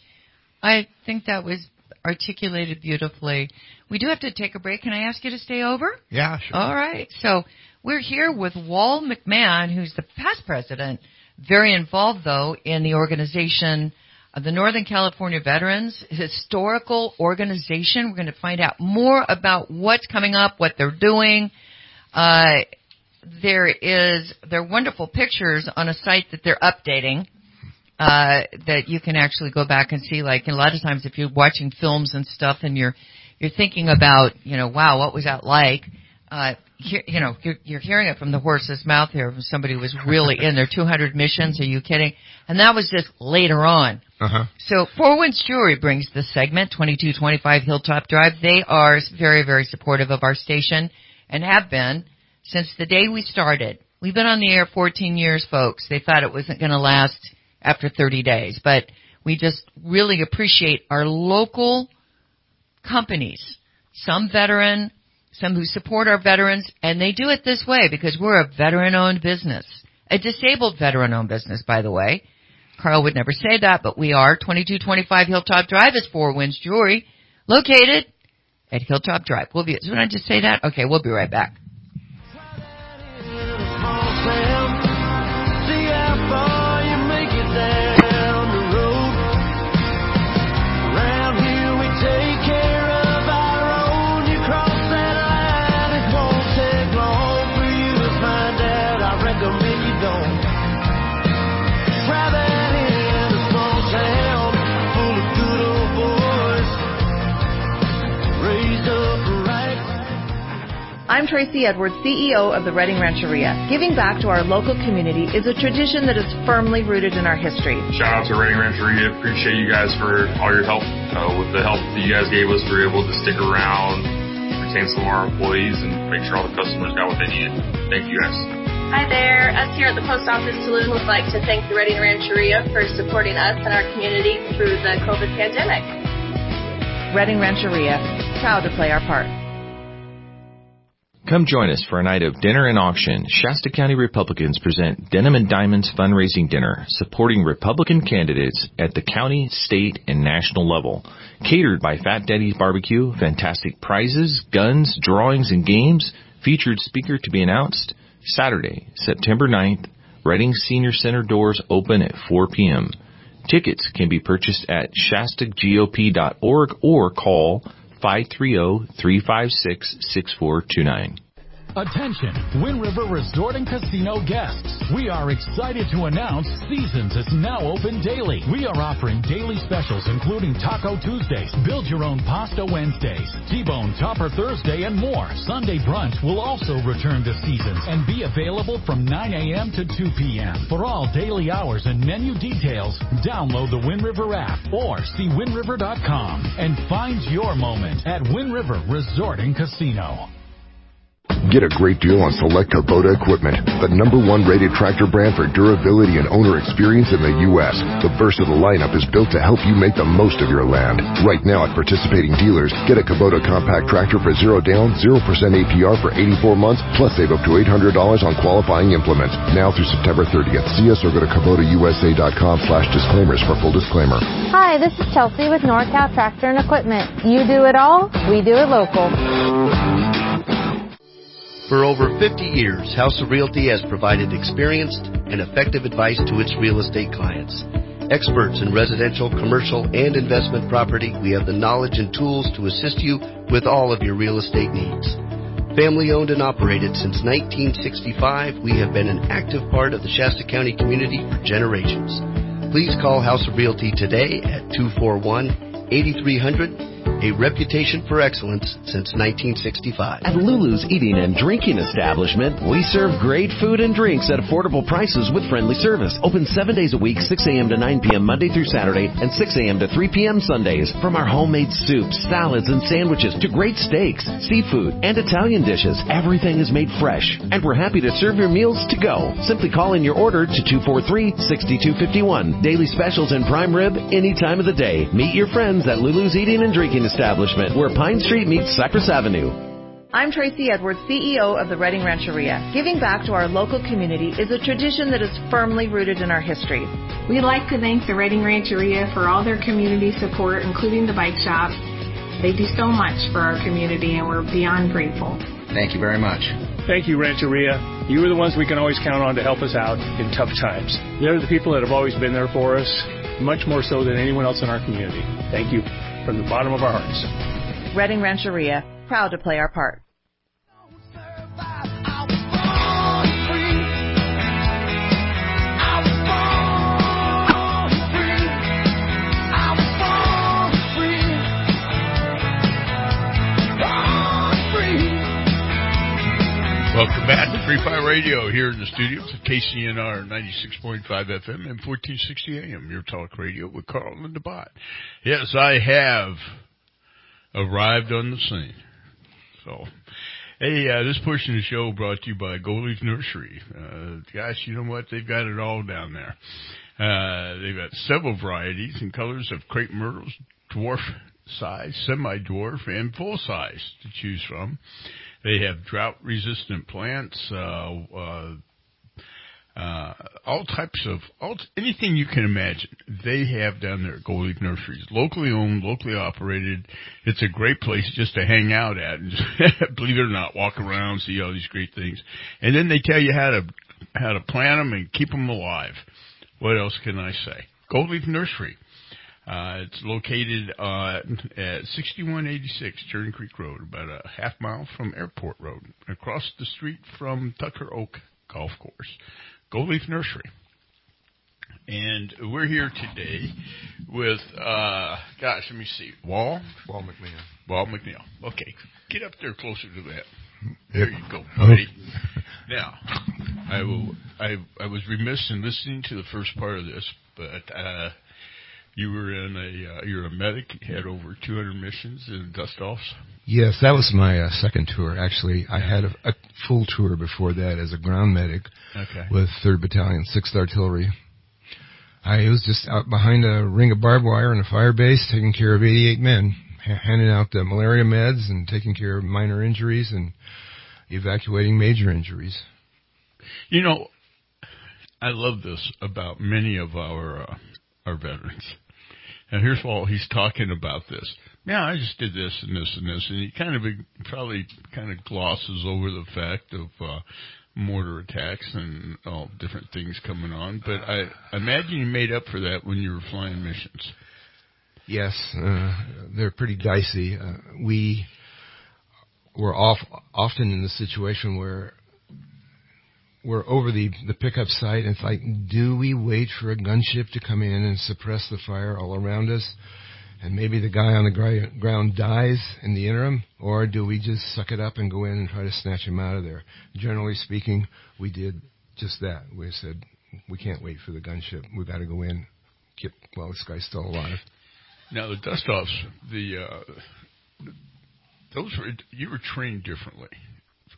I think that was articulated beautifully. We do have to take a break. Can I ask you to stay over? Yeah, sure. All right. So we're here with Wal McMahon, who's the past president, very involved, though, in the organization of the Northern California Veterans Historical Organization. We're going to find out more about what's coming up, what they're doing. Uh, there is, there are wonderful pictures on a site that they're updating. Uh, that you can actually go back and see, like, a lot of times if you're watching films and stuff and you're, you're thinking about, you know, wow, what was that like? Uh, you, you know, you're, you're hearing it from the horse's mouth here from somebody who was really in their two hundred missions. Are you kidding? And that was just later on. Uh-huh. So Four Winds Jewelry brings this segment, twenty-two twenty-five Hilltop Drive. They are very, very supportive of our station and have been since the day we started. We've been on the air fourteen years, folks. They thought it wasn't going to last after thirty days, but we just really appreciate our local companies, some veteran, some who support our veterans, and they do it this way because we're a veteran-owned business, a disabled veteran-owned business, by the way. Carl would never say that, but we are. twenty-two twenty-five Hilltop Drive is Four Winds Jewelry, located at Hilltop Drive. We'll be, did I just say that? Okay, we'll be right back. I'm Tracy Edwards, C E O of the Redding Rancheria. Giving back to our local community is a tradition that is firmly rooted in our history. Shout out to Redding Rancheria. Appreciate you guys for all your help. Uh, with the help that you guys gave us, we were able to stick around, retain some of our employees, and make sure all the customers got what they needed. Thank you guys. Hi there. Us here at the Post Office Saloon would like to thank the Redding Rancheria for supporting us and our community through the COVID pandemic. Redding Rancheria, proud to play our part. Come join us for a night of dinner and auction. Shasta County Republicans present Denim and Diamonds Fundraising Dinner, supporting Republican candidates at the county, state, and national level. Catered by Fat Daddy's Barbecue, fantastic prizes, guns, drawings, and games. Featured speaker to be announced Saturday, September ninth. Redding Senior Center doors open at four p.m. Tickets can be purchased at shasta G O P dot org or call five three zero, three five six, six four two nine. Attention, Wind River Resort and Casino guests. We are excited to announce Seasons is now open daily. We are offering daily specials including Taco Tuesdays, Build Your Own Pasta Wednesdays, T-Bone Topper Thursday, and more. Sunday brunch will also return to Seasons and be available from nine a.m. to two p.m. For all daily hours and menu details, download the Wind River app or see wind river dot com and find your moment at Wind River Resort and Casino. Get a great deal on select Kubota equipment, the number one rated tractor brand for durability and owner experience in the U S. The versatile lineup is built to help you make the most of your land. Right now at participating dealers, get a Kubota compact tractor for zero down, zero percent A P R for eighty-four months, plus save up to eight hundred dollars on qualifying implements. Now through September thirtieth. See us or go to Kubota U S A dot com slash disclaimers for full disclaimer. Hi, this is Chelsea with NorCal Tractor and Equipment. You do it all, we do it local. For over fifty years, House of Realty has provided experienced and effective advice to its real estate clients. Experts in residential, commercial, and investment property, we have the knowledge and tools to assist you with all of your real estate needs. Family owned and operated since nineteen sixty-five, we have been an active part of the Shasta County community for generations. Please call House of Realty today at two four one, eight three zero zero. A reputation for excellence since nineteen sixty-five. At Lulu's Eating and Drinking Establishment, we serve great food and drinks at affordable prices with friendly service. Open seven days a week, six a.m. to nine p.m. Monday through Saturday, and six a.m. to three p.m. Sundays. From our homemade soups, salads, and sandwiches to great steaks, seafood, and Italian dishes, everything is made fresh. And we're happy to serve your meals to go. Simply call in your order to two four three, six two five one. Daily specials and prime rib any time of the day. Meet your friends at Lulu's Eating and Drinking Establishment, where Pine Street meets Cypress Avenue. I'm Tracy Edwards, C E O of the Redding Rancheria. Giving back to our local community is a tradition that is firmly rooted in our history. We'd like to thank the Redding Rancheria for all their community support, including the bike shop. They do so much for our community, and we're beyond grateful. Thank you very much. Thank you, Rancheria. You are the ones we can always count on to help us out in tough times. They're the people that have always been there for us, much more so than anyone else in our community. Thank you from the bottom of our hearts. Redding Rancheria, proud to play our part. Welcome back to Free Fire Radio here in the studios of K C N R ninety-six point five F M and fourteen sixty A M, your talk radio with Carl and DeBot. Yes, I have arrived on the scene. So, hey, uh, this portion of the show brought to you by Gold Leaf Nursery. Uh, gosh, you know what? They've got it all down there. Uh, they've got several varieties and colors of crepe myrtles, dwarf size, semi-dwarf, and full size to choose from. They have drought-resistant plants, uh, uh, uh, all types of, all, anything you can imagine. They have down there at Gold Leaf Nurseries. Locally owned, locally operated. It's a great place just to hang out at and just, believe it or not, walk around, see all these great things. And then they tell you how to, how to plant them and keep them alive. What else can I say? Gold Leaf Nursery. Uh, it's located uh, at sixty-one eighty-six Churning Creek Road, about a half mile from Airport Road, across the street from Tucker Oak Golf Course. Gold Leaf Nursery. And we're here today with, uh, gosh, let me see, Wall? Wall McNeil. Wall McNeil. Okay, get up there closer to that. There you go, buddy. Now, I will. I I was remiss in listening to the first part of this, but uh, you were in a uh, you're a medic. You had over two hundred missions and dust offs. Yes, that was my uh, second tour. Actually, I had a, a full tour before that as a ground medic okay. with third Battalion, sixth Artillery. I was just out behind a ring of barbed wire in a fire base, taking care of eighty-eight men, ha- handing out the malaria meds and taking care of minor injuries and evacuating major injuries. You know, I love this about many of our uh, our veterans. And here's while he's talking about this. Yeah, I just did this and this and this, and he kind of probably kind of glosses over the fact of uh, mortar attacks and all different things coming on. But I imagine you made up for that when you were flying missions. Yes, uh, they're pretty dicey. Uh, we were off, often in the situation where we're over the, the pickup site, and it's like, do we wait for a gunship to come in and suppress the fire all around us? And maybe the guy on the gr- ground dies in the interim, or do we just suck it up and go in and try to snatch him out of there? Generally speaking, we did just that. We said, we can't wait for the gunship. We've got to go in, get, well, this guy's still alive. Now, the dust-offs, the, uh, those were, you were trained differently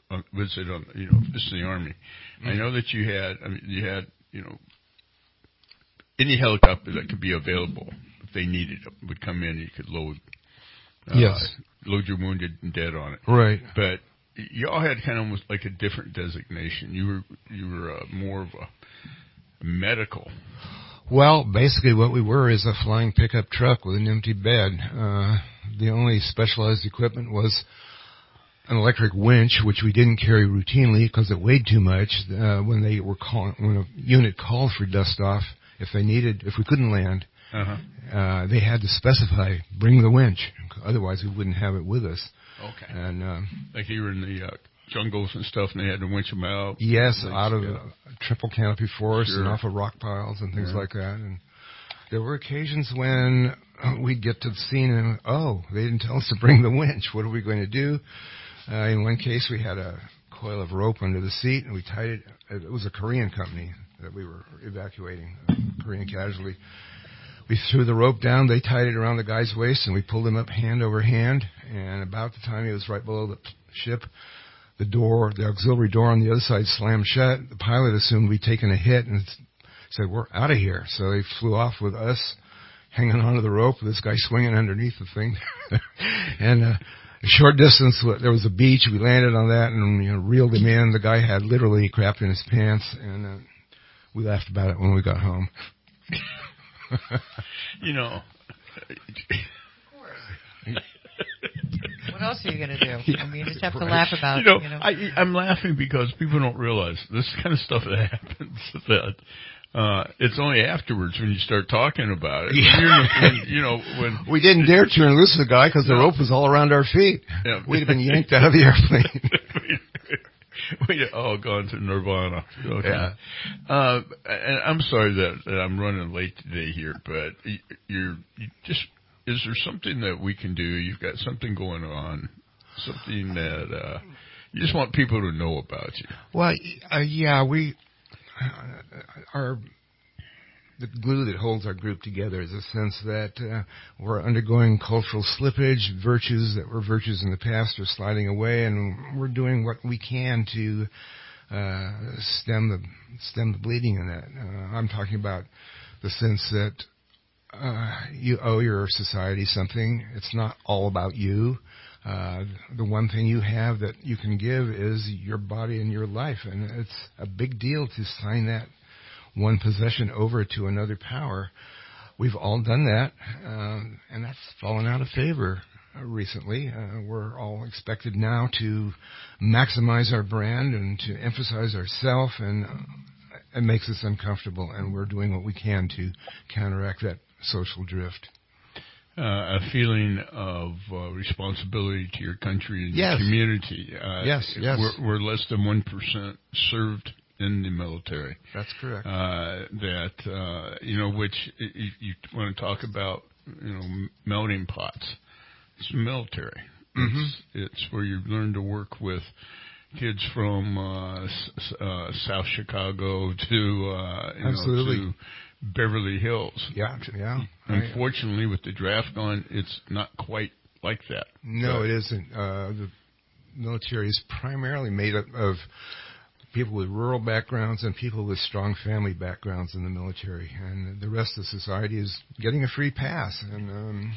uh, visit on, you know, just in the Army. Mm-hmm. I know that you had, I mean, you had, you know, any helicopter that could be available if they needed it would come in. You could load, uh, yes, load your wounded and dead on it. Right. But you all had kind of almost like a different designation. You were you were uh, more of a medical. Well, basically what we were is a flying pickup truck with an empty bed. Uh, the only specialized equipment was an electric winch, which we didn't carry routinely because it weighed too much. Uh, when they were calling, when a unit called for dust off, if they needed, if we couldn't land, uh-huh. uh, they had to specify, bring the winch. Otherwise, we wouldn't have it with us. Okay. And uh, like you were in the uh, jungles and stuff, and they had to winch them out. Yes, out of a triple canopy forest sure. and off of rock piles and things yeah. like that. And there were occasions when we'd get to the scene and, oh, they didn't tell us to bring the winch. What are we going to do? Uh, in one case, we had a coil of rope under the seat, and we tied it. It was a Korean company that we were evacuating, a Korean casualty. We threw the rope down. They tied it around the guy's waist, and we pulled him up hand over hand. And about the time he was right below the ship, the door, the auxiliary door on the other side slammed shut. The pilot assumed we'd taken a hit and said, we're out of here. So they flew off with us hanging onto the rope, this guy swinging underneath the thing. and uh, a short distance, there was a beach. We landed on that and you know, reeled him in. The guy had literally crap in his pants, and uh, we laughed about it when we got home. you know. What else are you going to do? I mean, you just have to right. laugh about you know, it. You know? I, I'm laughing because people don't realize this kind of stuff that happens that uh, it's only afterwards when you start talking about it. Yeah. When, you know, when we didn't dare turn loose the guy because no. the rope was all around our feet. Yeah. We'd have been yanked out of the airplane. We'd all gone to Nirvana. Okay. Yeah. Uh, and I'm sorry that, that I'm running late today here, but you're you just. Is there something that we can do? You've got something going on, something that uh, you just want people to know about you. Well, uh, yeah, we uh, our the glue that holds our group together is a sense that uh, we're undergoing cultural slippage. Virtues that were virtues in the past are sliding away, and we're doing what we can to uh, stem the stem the bleeding in that. Uh, I'm talking about the sense that. Uh, you owe your society something. It's not all about you. Uh, the one thing you have that you can give is your body and your life, and it's a big deal to sign that one possession over to another power. We've all done that, um, and that's fallen out of favor uh, recently. Uh, we're all expected now to maximize our brand and to emphasize ourselves, and uh, it makes us uncomfortable, and we're doing what we can to counteract that social drift. Uh, a feeling of uh, responsibility to your country and yes. your community. Uh, yes, yes. We're, we're less than one percent served in the military. That's correct. Uh, that, uh, you know, which you, you want to talk about, you know, melting pots. It's military. Mm-hmm. It's, it's where you learn to work with kids from uh, uh, South Chicago to, uh, you Absolutely. know, to Beverly Hills. Yeah, yeah. Unfortunately, with the draft on, it's not quite like that. No, but it isn't. Uh, the military is primarily made up of people with rural backgrounds and people with strong family backgrounds in the military, and the rest of society is getting a free pass. And um,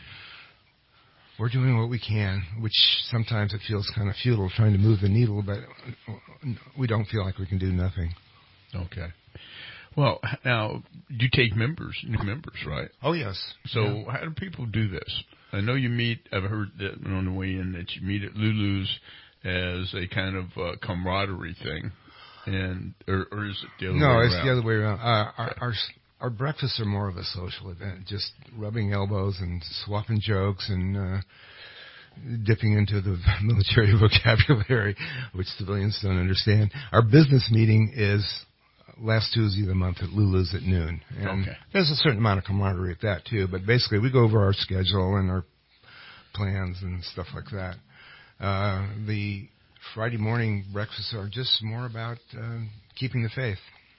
we're doing what we can, which sometimes it feels kind of futile trying to move the needle, but we don't feel like we can do nothing. Okay. Well, now, you take members, new members, right? Oh, yes. So yeah. how do people do this? I know you meet, I've heard that on the way in that you meet at Lulu's as a kind of uh, camaraderie thing, and or, or is it the other no, way around? No, it's the other way around. Uh, our, our our breakfasts are more of a social event, just rubbing elbows and swapping jokes and uh, dipping into the military vocabulary, which civilians don't understand. Our business meeting is last Tuesday of the month at Lulu's at noon. And okay. There's a certain amount of camaraderie at that, too. But basically, we go over our schedule and our plans and stuff like that. Uh, the Friday morning breakfasts are just more about uh, keeping the faith.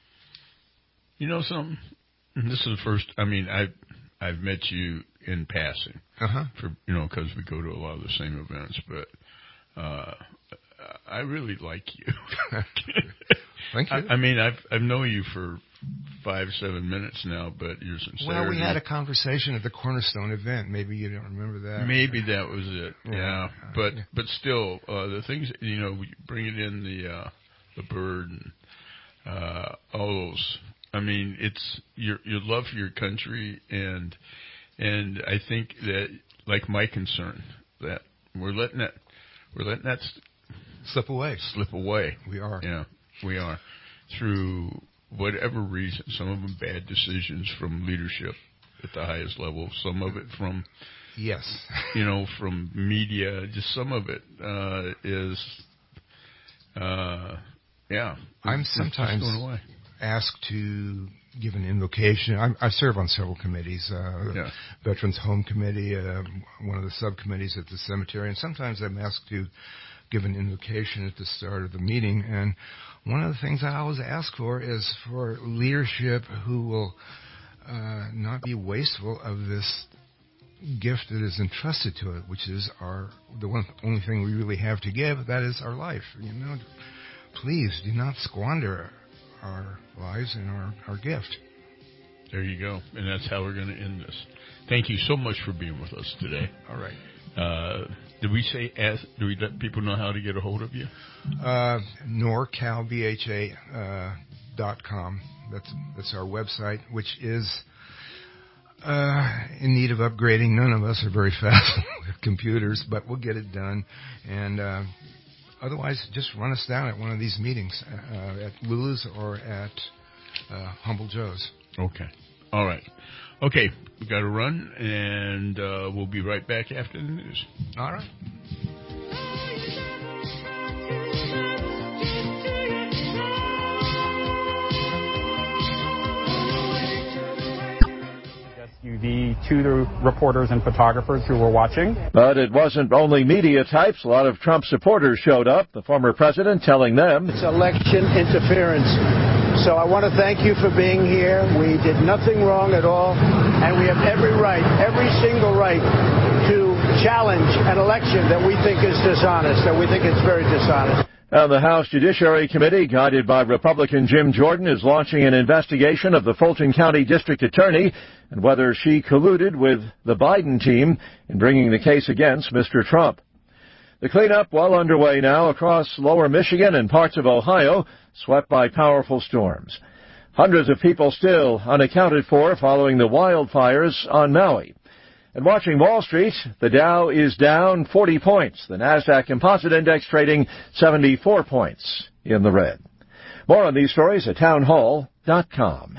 You know something? This is the first, I mean, I've, I've met you in passing. Uh-huh. For, you know, because we go to a lot of the same events. But uh, I really like you. Thank you. I, I mean, I've I've known you for five, seven minutes now, but your sincerity. Well, we had a conversation at the Cornerstone event. Maybe you don't remember that. Maybe that was it. Yeah, yeah. but but still, uh, the things, you know, bringing in the uh, the bird and uh, all those. I mean, it's your your love for your country, and and I think that, like my concern, that we're letting that we're letting that slip away. Slip away. We are. Yeah, we are. Through whatever reason, some of them bad decisions from leadership at the highest level, some of it from, yes, you know, from media, just some of it uh, is, uh, yeah. I'm it's, sometimes it's going away. asked to give an invocation. I'm, I serve on several committees, uh, yeah. Veterans Home Committee, uh, one of the subcommittees at the cemetery, and sometimes I'm asked to give an invocation at the start of the meeting. And one of the things I always ask for is for leadership who will uh, not be wasteful of this gift that is entrusted to it, which is our the one only thing we really have to give. That is our life. You know, please do not squander our lives and our, our gift. There you go. And that's how we're going to end this. Thank you so much for being with us today. All right. Uh, did we say, ask, do we let people know how to get a hold of you? Uh, NorCal B H A uh, dot com. That's, that's our website, which is uh, in need of upgrading. None of us are very fast with computers, but we'll get it done. And uh, otherwise, just run us down at one of these meetings, uh, at Lulu's or at uh, Humble Joe's. Okay. All right. Okay, we got to run, and uh, we'll be right back after the news. All right. S U V to the reporters and photographers who were watching. But it wasn't only media types. A lot of Trump supporters showed up, the former president telling them it's election interference. So I want to thank you for being here. We did nothing wrong at all, and we have every right, every single right to challenge an election that we think is dishonest, that we think is very dishonest. And the House Judiciary Committee, guided by Republican Jim Jordan, is launching an investigation of the Fulton County District Attorney and whether she colluded with the Biden team in bringing the case against Mister Trump. The cleanup well underway now across lower Michigan and parts of Ohio, swept by powerful storms. Hundreds of people still unaccounted for following the wildfires on Maui. And watching Wall Street, the Dow is down forty points. The NASDAQ Composite Index trading seventy-four points in the red. More on these stories at townhall dot com.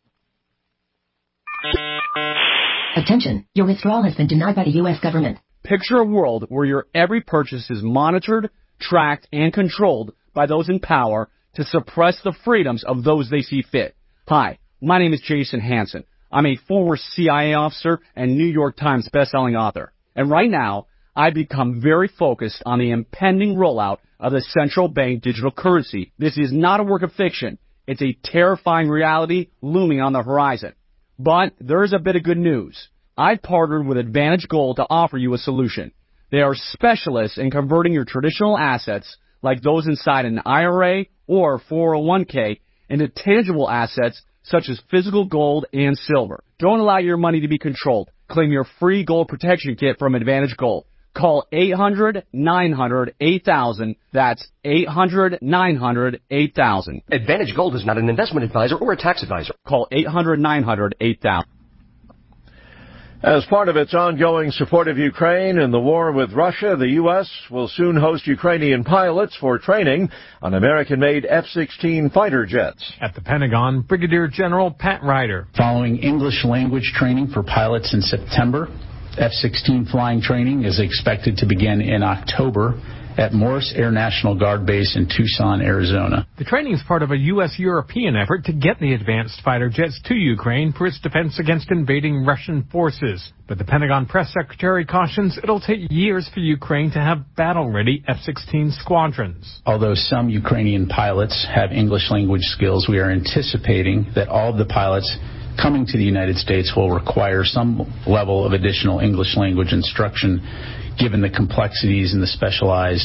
Attention, your withdrawal has been denied by the U S government. Picture a world where your every purchase is monitored, tracked, and controlled by those in power to suppress the freedoms of those they see fit. Hi, my name is Jason Hansen. I'm a former C I A officer and New York Times bestselling author. And right now, I've become very focused on the impending rollout of the central bank digital currency. This is not a work of fiction. It's a terrifying reality looming on the horizon. But there is a bit of good news. I've partnered with Advantage Gold to offer you a solution. They are specialists in converting your traditional assets, like those inside an I R A or four oh one k, into tangible assets such as physical gold and silver. Don't allow your money to be controlled. Claim your free gold protection kit from Advantage Gold. Call eight hundred, nine hundred, eight thousand. That's eight hundred, nine hundred, eight thousand. Advantage Gold is not an investment advisor or a tax advisor. Call eight hundred, nine hundred, eight thousand. As part of its ongoing support of Ukraine in the war with Russia, the U S will soon host Ukrainian pilots for training on American-made F sixteen fighter jets. At the Pentagon, Brigadier General Pat Ryder. Following English language training for pilots in September, F sixteen flying training is expected to begin in October at Morris Air National Guard Base in Tucson, Arizona. The training is part of a U S-European effort to get the advanced fighter jets to Ukraine for its defense against invading Russian forces. But the Pentagon press secretary cautions it'll take years for Ukraine to have battle-ready F sixteen squadrons. Although some Ukrainian pilots have English language skills, we are anticipating that all of the pilots coming to the United States will require some level of additional English language instruction, given the complexities and the specialized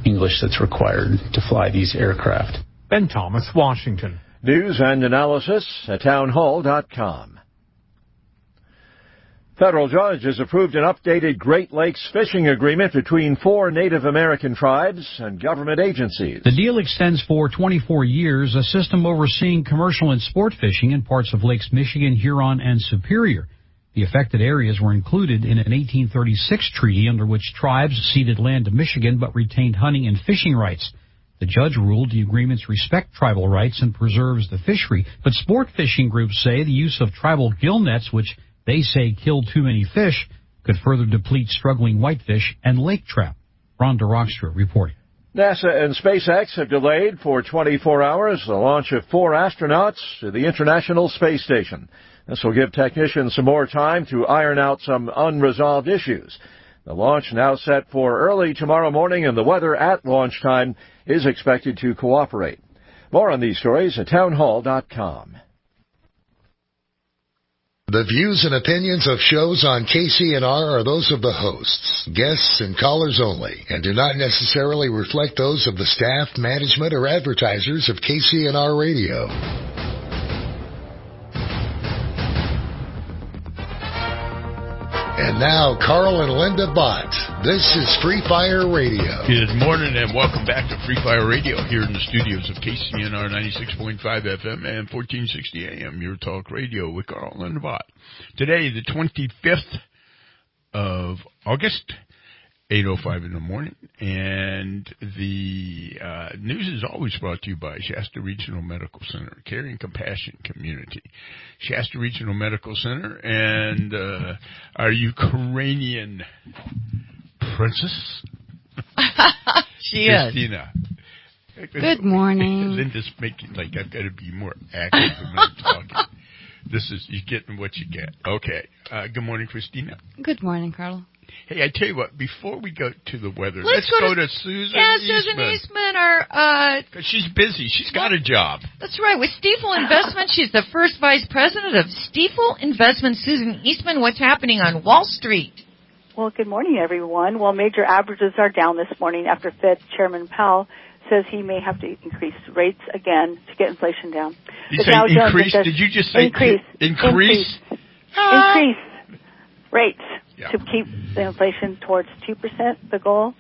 English that's required to fly these aircraft. Ben Thomas, Washington. News and analysis at townhall dot com. Federal judge has approved an updated Great Lakes fishing agreement between four Native American tribes and government agencies. The deal extends for twenty-four years, a system overseeing commercial and sport fishing in parts of Lakes Michigan, Huron, and Superior. The affected areas were included in an eighteen thirty-six treaty under which tribes ceded land to Michigan but retained hunting and fishing rights. The judge ruled the agreements respect tribal rights and preserves the fishery, but sport fishing groups say the use of tribal gill nets, which they say kill too many fish, could further deplete struggling whitefish and lake trout. Rhonda Rockstra reporting. NASA and SpaceX have delayed for twenty-four hours the launch of four astronauts to the International Space Station. This will give technicians some more time to iron out some unresolved issues. The launch now set for early tomorrow morning, and the weather at launch time is expected to cooperate. More on these stories at townhall dot com. The views and opinions of shows on K C N R are those of the hosts, guests, and callers only, and do not necessarily reflect those of the staff, management, or advertisers of K C N R Radio. And now, Carl and Linda Bott. This is Free Fire Radio. Good morning and welcome back to Free Fire Radio here in the studios of K C N R ninety-six point five F M and fourteen sixty A M, your talk radio with Carl and Linda Bott. Today, the twenty-fifth of August, eight oh five in the morning, and the uh, news is always brought to you by Shasta Regional Medical Center, Caring Compassion Community. Shasta Regional Medical Center and uh, our Ukrainian princess, she Christina. is. Good morning. Linda's making like I've got to be more active when I'm talking. This is, you're getting what you get. Okay. Uh, good morning, Christina. Good morning, Carl. Hey, I tell you what, before we go to the weather, let's, let's go, go to, to Susan yeah, Eastman. Susan Eastman, our, uh... Because she's busy. She's got a job. That's right. With Stifel Investment, she's the first vice president of Stifel Investment. Susan Eastman, what's happening on Wall Street? Well, good morning, everyone. Well, major averages are down this morning after Fed Chairman Powell says he may have to increase rates again to get inflation down. You say increase? Did you just say increase? Increase? Increase, ah. increase rates yeah. to keep the inflation towards two percent, the goal.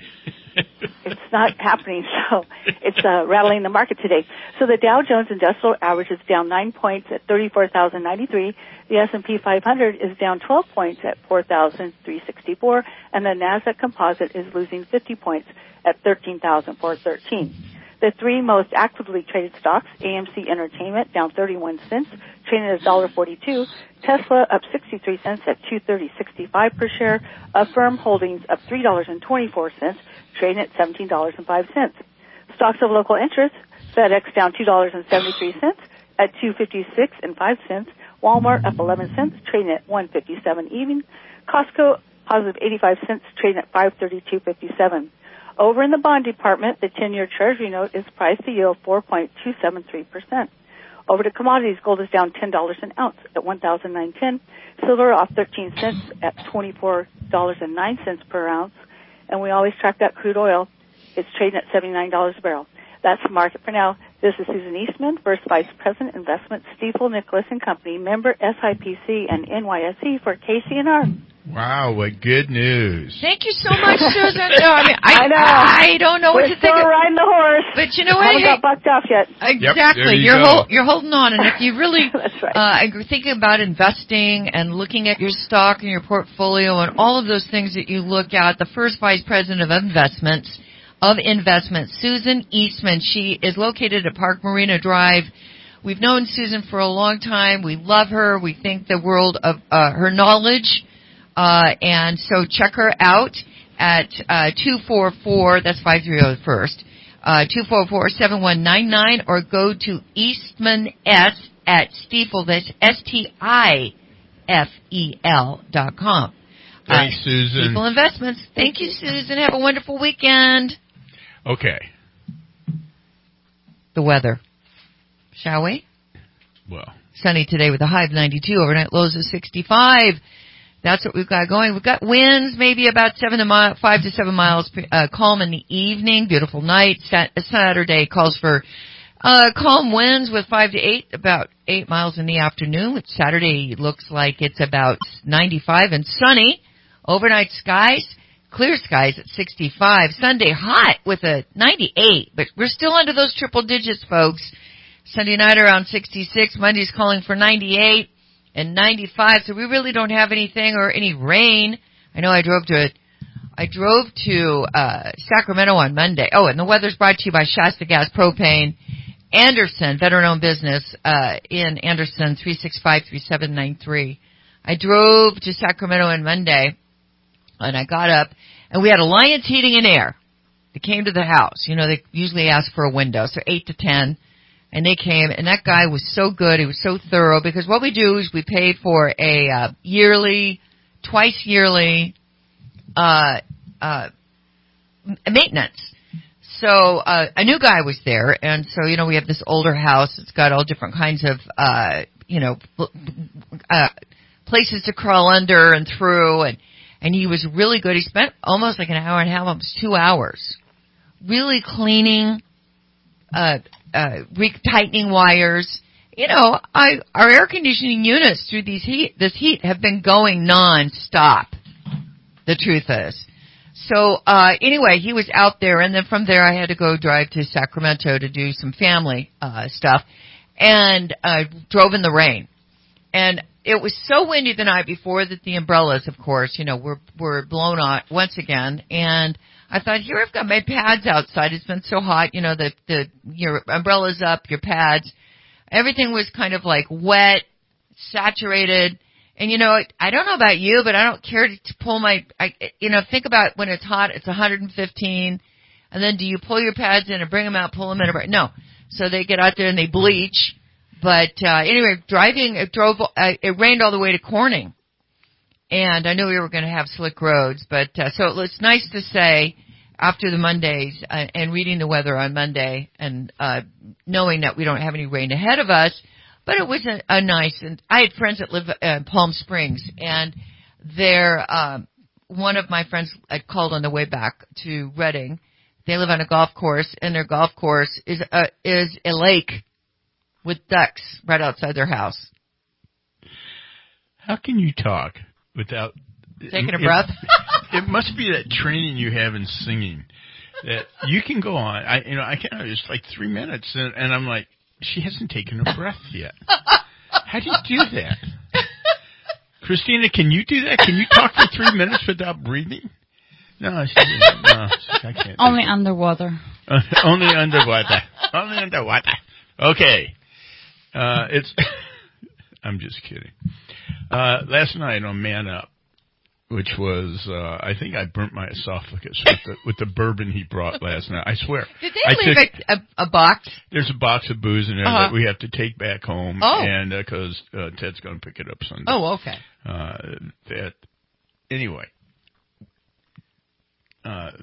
It's not happening, so it's uh, rattling the market today. So the Dow Jones Industrial Average is down nine points at thirty-four thousand ninety-three. The S and P five hundred is down twelve points at four thousand three hundred sixty-four, and the Nasdaq Composite is losing fifty points at thirteen thousand four hundred thirteen. The three most actively traded stocks, A M C Entertainment down thirty-one cents, trading at one dollar forty-two. Tesla up sixty-three cents at two thirty sixty-five per share. Affirm Holdings up three dollars and twenty-four cents, trading at seventeen dollars and five cents. Stocks of local interest, FedEx down two dollars and seventy-three cents at two fifty-six and five cents. Walmart up eleven cents, trading at one fifty-seven even. Costco positive eighty-five cents, trading at five thirty-two fifty-seven. Over in the bond department, the ten-year Treasury note is priced to yield four point two seven three percent. Over to commodities, gold is down ten dollars an ounce at one thousand nine hundred ten. Silver off thirteen cents at twenty-four dollars and nine cents per ounce. And we always track that crude oil. It's trading at seventy-nine dollars a barrel. That's the market for now. This is Susan Eastman, First Vice President, Investment, Stifel, Nicholas and Company, member S I P C and N Y S E for K C N R. Wow, what good news. Thank you so much, Susan. No, I mean, I, I know. I don't know We're what to think still of. riding the horse. But you know what? Haven't Hey, got bucked off yet. Exactly. Yep, you you're go. hol- you're holding on, and if you really That's right. uh, agree- thinking about investing and looking at your stock and your portfolio and all of those things that you look at, the first vice president of investments of investments, Susan Eastman. She is located at Park Marina Drive. We've known Susan for a long time. We love her. We think the world of uh, her knowledge. Uh, and so check her out at, uh, two four four, that's five three zero first, uh, two four four, seven one nine nine, or go to Eastman S at Stifel, that's S T I F E L dot com. Thanks, uh, Susan. Stifel Investments. Thank you, Susan. Have a wonderful weekend. Okay. The weather. Shall we? Well. Sunny today with a high of ninety-two, overnight lows of sixty-five. that's what we've got going. We've got winds, maybe about seven to mi- five to seven miles, uh, calm in the evening, beautiful night. Sat- Saturday calls for uh, calm winds with five to eight, about eight miles in the afternoon. With Saturday looks like it's about ninety-five and sunny. Overnight skies, clear skies at sixty-five. Sunday hot with a ninety-eight, but we're still under those triple digits, folks. Sunday night around sixty-six. Monday's calling for ninety-eight. And ninety-five, so we really don't have anything or any rain. I know I drove to, I drove to, uh, Sacramento on Monday. Oh, and the weather's brought to you by Shasta Gas Propane. Anderson, veteran-owned business, uh, in Anderson, three six five, three seven nine three. I drove to Sacramento on Monday, and I got up, and we had Alliance Heating and Air. They came to the house. You know, they usually ask for a window, so eight to ten. And they came, and that guy was so good. He was so thorough, because what we do is we pay for a uh, yearly, twice yearly uh, uh, maintenance. So uh, a new guy was there, and so, you know, we have this older house. It's got all different kinds of, uh, you know, uh, places to crawl under and through, and, and he was really good. He spent almost like an hour and a half, almost two hours, really cleaning, uh, uh, tightening wires. You know, I, our air conditioning units through these heat, this heat have been going non-stop. The truth is. So, uh, anyway, he was out there, and then from there I had to go drive to Sacramento to do some family, uh, stuff, and, uh, drove in the rain. And it was so windy the night before that the umbrellas, of course, you know, were, were blown out once again, and I thought, here I've got my pads outside. It's been so hot, you know, the, the, your umbrella's up, your pads. Everything was kind of like wet, saturated. And you know, I don't know about you, but I don't care to, to pull my, I, you know, think about when it's hot, it's one hundred fifteen. And then do you pull your pads in and bring them out, pull them in? Or, no. So they get out there and they bleach. But, uh, anyway, driving, it drove, uh, it rained all the way to Corning. And I knew we were going to have slick roads, but uh, so it's nice to say after the Mondays uh, and reading the weather on Monday and uh, knowing that we don't have any rain ahead of us, but it was a, a nice. And I had friends that live in Palm Springs, and they're um, one of my friends had called on the way back to Redding. They live on a golf course, and their golf course is a, is a lake with ducks right outside their house. How can you talk without taking a it, breath? It must be that training you have in singing that you can go on. I, you know, I can't. It's like three minutes, and, and I'm like, she hasn't taken a breath yet. How do you do that, Christina? Can you do that? Can you talk for three minutes without breathing? No, she, no, I can't. Only underwater. Uh, only underwater. Only underwater. Okay. Uh, it's. I'm just kidding. Uh, last night on Man Up, which was, uh, I think I burnt my esophagus with the, with the bourbon he brought last night. I swear. Did they I leave took, a, a, a box? There's a box of booze in there uh-huh. that we have to take back home. Oh. And, uh, cause, uh, Ted's gonna pick it up Sunday. Oh, okay. Uh, that, anyway. Uh,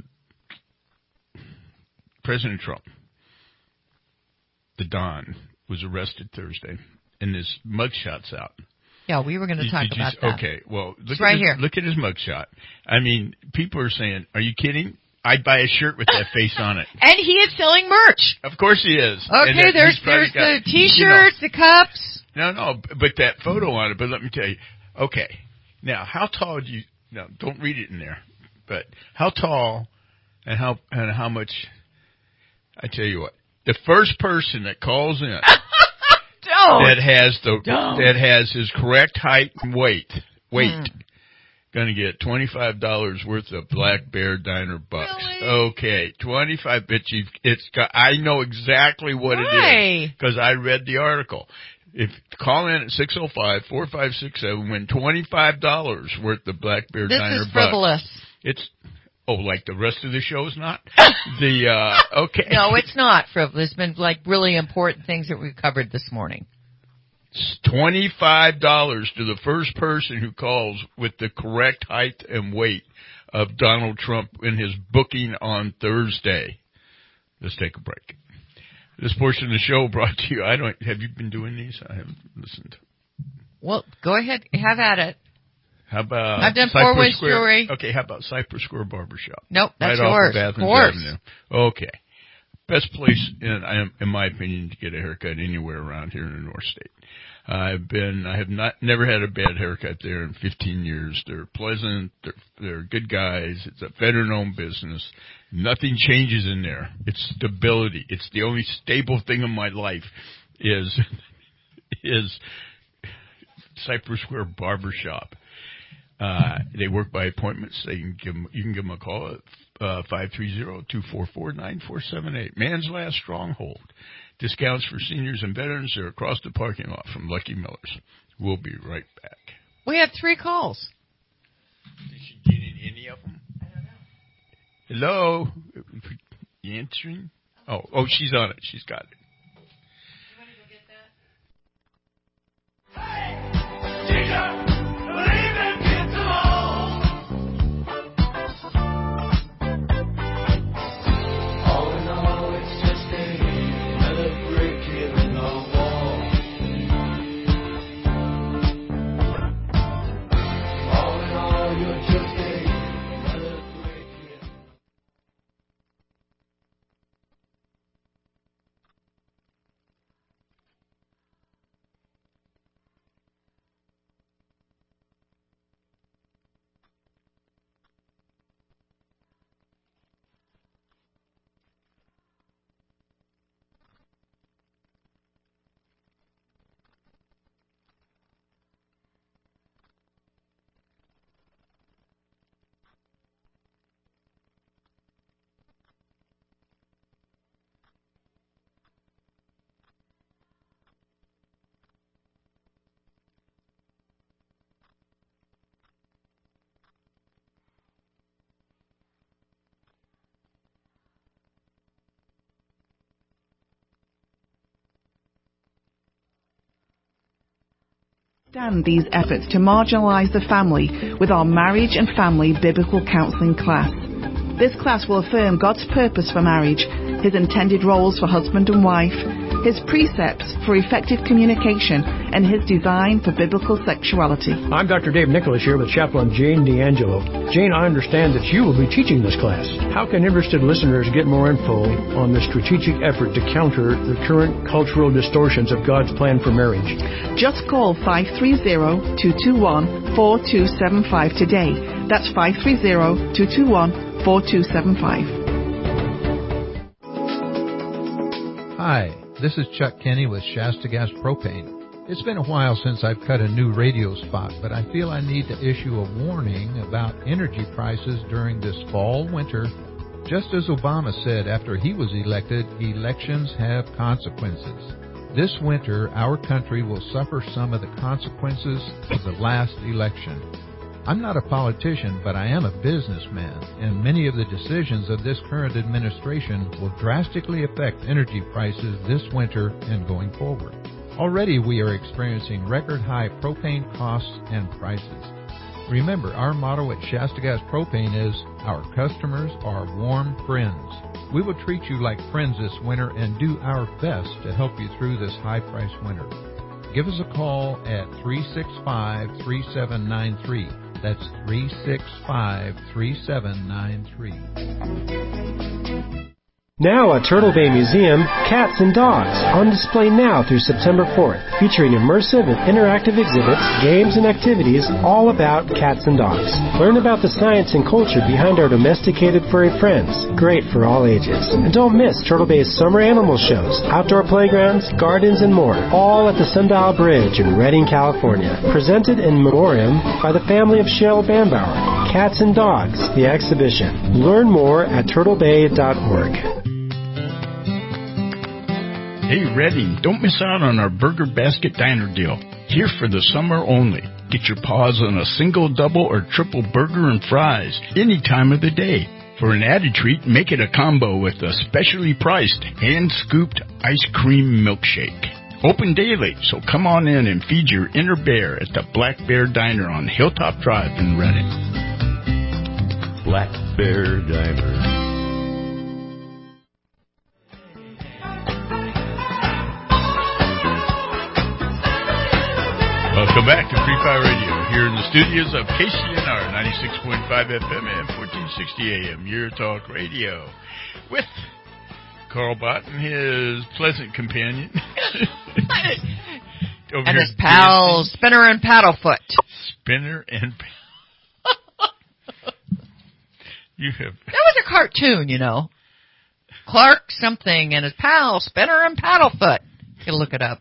President Trump, the Don, was arrested Thursday, and his mugshot's out. Yeah, we were going to talk did, did about you, that. Okay, well, look it's at right his, here. Look at his mugshot. I mean, people are saying, "Are you kidding? I'd buy a shirt with that face on it." And he is selling merch. Of course he is. Okay, that, there's there's got, the T-shirts, you know, the cups. No, no, but that photo on it. But let me tell you. Okay, now how tall do you? No, don't read it in there. But how tall and how and how much? I tell you what, the first person that calls in. Don't. That has the Don't. that has his correct height and weight weight mm. gonna get twenty five dollars worth of Black Bear Diner bucks. Really? Okay, twenty five. But you, it's got. I know exactly what Why? it is because I read the article. If call in at six oh five, four five six seven, win twenty five dollars worth of Black Bear this Diner bucks. This is frivolous. It's. Oh, like the rest of the show's not? the, uh, okay. No, it's not frivolous. It's been like really important things that we covered this morning. twenty-five dollars to the first person who calls with the correct height and weight of Donald Trump in his booking on Thursday. Let's take a break. This portion of the show brought to you, I don't, have you been doing these? I haven't listened. Well, go ahead. Have at it. How about I've done Cypress Four Winds Square? Jewelry. Okay, how about Cypress Square Barbershop? Nope, that's right yours. Off of, of course. Avenue. Okay. Best place, in, in my opinion, to get a haircut anywhere around here in the North State. I've been, I have not, never had a bad haircut there in fifteen years. They're pleasant. They're, they're good guys. It's a veteran-owned business. Nothing changes in there. It's stability. It's the only stable thing in my life is, is Cypress Square Barbershop. Uh, they work by appointments. They can give them, you can give them a call at uh, five three zero, two four four, nine four seven eight. Man's Last Stronghold. Discounts for seniors and veterans are across the parking lot from Lucky Miller's. We'll be right back. We have three calls. Did she get in any of them? I don't know. Hello? You answering? Oh, oh, she's on it. She's got it. You want to go get that? Hey, teacher! Stand these efforts to marginalize the family with our Marriage and Family Biblical Counseling class. This class will affirm God's purpose for marriage, His intended roles for husband and wife, His precepts for effective communication, and His design for biblical sexuality. I'm Doctor Dave Nicholas here with Chaplain Jane D'Angelo. Jane, I understand that you will be teaching this class. How can interested listeners get more info on the strategic effort to counter the current cultural distortions of God's plan for marriage? Just call five three zero, two two one, four two seven five today. That's five three zero, two two one, four two seven five. Hi, this is Chuck Kenny with Shasta Gas Propane. It's been a while since I've cut a new radio spot, but I feel I need to issue a warning about energy prices during this fall winter. Just as Obama said after he was elected, elections have consequences. This winter, our country will suffer some of the consequences of the last election. I'm not a politician, but I am a businessman, and many of the decisions of this current administration will drastically affect energy prices this winter and going forward. Already we are experiencing record-high propane costs and prices. Remember, our motto at Shasta Gas Propane is, our customers are warm friends. We will treat you like friends this winter and do our best to help you through this high-priced winter. Give us a call at three six five, three seven nine three. That's three six five, three seven nine three. Now at Turtle Bay Museum, Cats and Dogs, on display now through September fourth, featuring immersive and interactive exhibits, games, and activities all about cats and dogs. Learn about the science and culture behind our domesticated furry friends. Great for all ages. And don't miss Turtle Bay's summer animal shows, outdoor playgrounds, gardens, and more, all at the Sundial Bridge in Redding, California. Presented in memoriam by the family of Cheryl Bambauer. Cats and Dogs, the exhibition. Learn more at turtle bay dot org. Hey, Redding, don't miss out on our Burger Basket Diner deal. Here for the summer only. Get your paws on a single, double, or triple burger and fries any time of the day. For an added treat, make it a combo with a specially priced, hand-scooped ice cream milkshake. Open daily, so come on in and feed your inner bear at the Black Bear Diner on Hilltop Drive in Redding. Black Bear Diner. Welcome back to Free Fire Radio. here in the studios of K C N R ninety-six point five F M and fourteen sixty A M, Your Talk Radio, with Carl Bott and his pleasant companion. And his pal, dancing. Spinner and Paddlefoot. Spinner and You have... That was a cartoon, you know. Clark something and his pal, Spinner and Paddlefoot. You can look it up.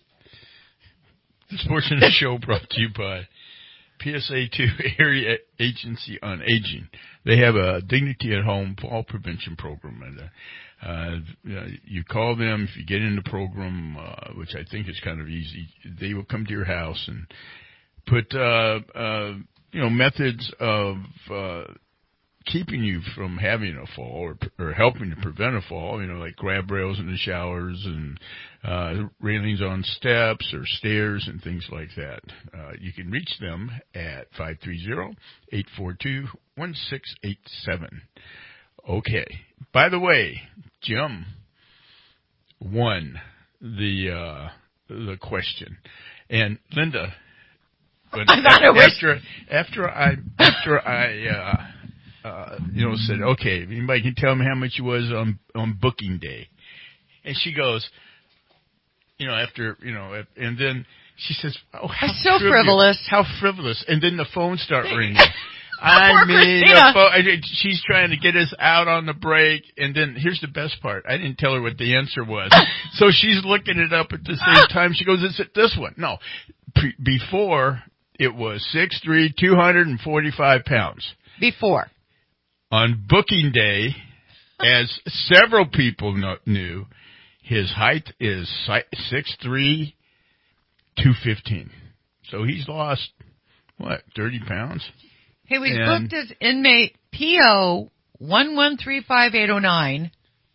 This portion of the show brought to you by P S A two Area Agency on Aging. They have a Dignity at Home fall prevention program. And, uh, uh, you call them if you get in the program, uh, which I think is kind of easy. They will come to your house and put, uh, uh, you know, methods of, uh, keeping you from having a fall or, or helping to prevent a fall, you know, like grab rails in the showers and uh, railings on steps or stairs and things like that. Uh, you can reach them at five three zero, eight four two, one six eight seven. Okay. By the way, Jim won the uh, the question. And Linda, but after, after I, after I, uh, Uh, you know, said, okay, anybody can tell me how much it was on, on booking day. And she goes, you know, after, you know, and then she says, oh, how That's so frivolous. How frivolous. And then the phones start ringing. I mean, the phone, she's trying to get us out on the break. And then here's the best part. I didn't tell her what the answer was. So she's looking it up at the same time. She goes, is it this one? No. Pre- before, it was six three, two hundred forty-five pounds. Before. On booking day, as several people know, knew, his height is six three, two fifteen. So he's lost, what, thirty pounds? He was and, booked as inmate P O one one three five eight oh nine.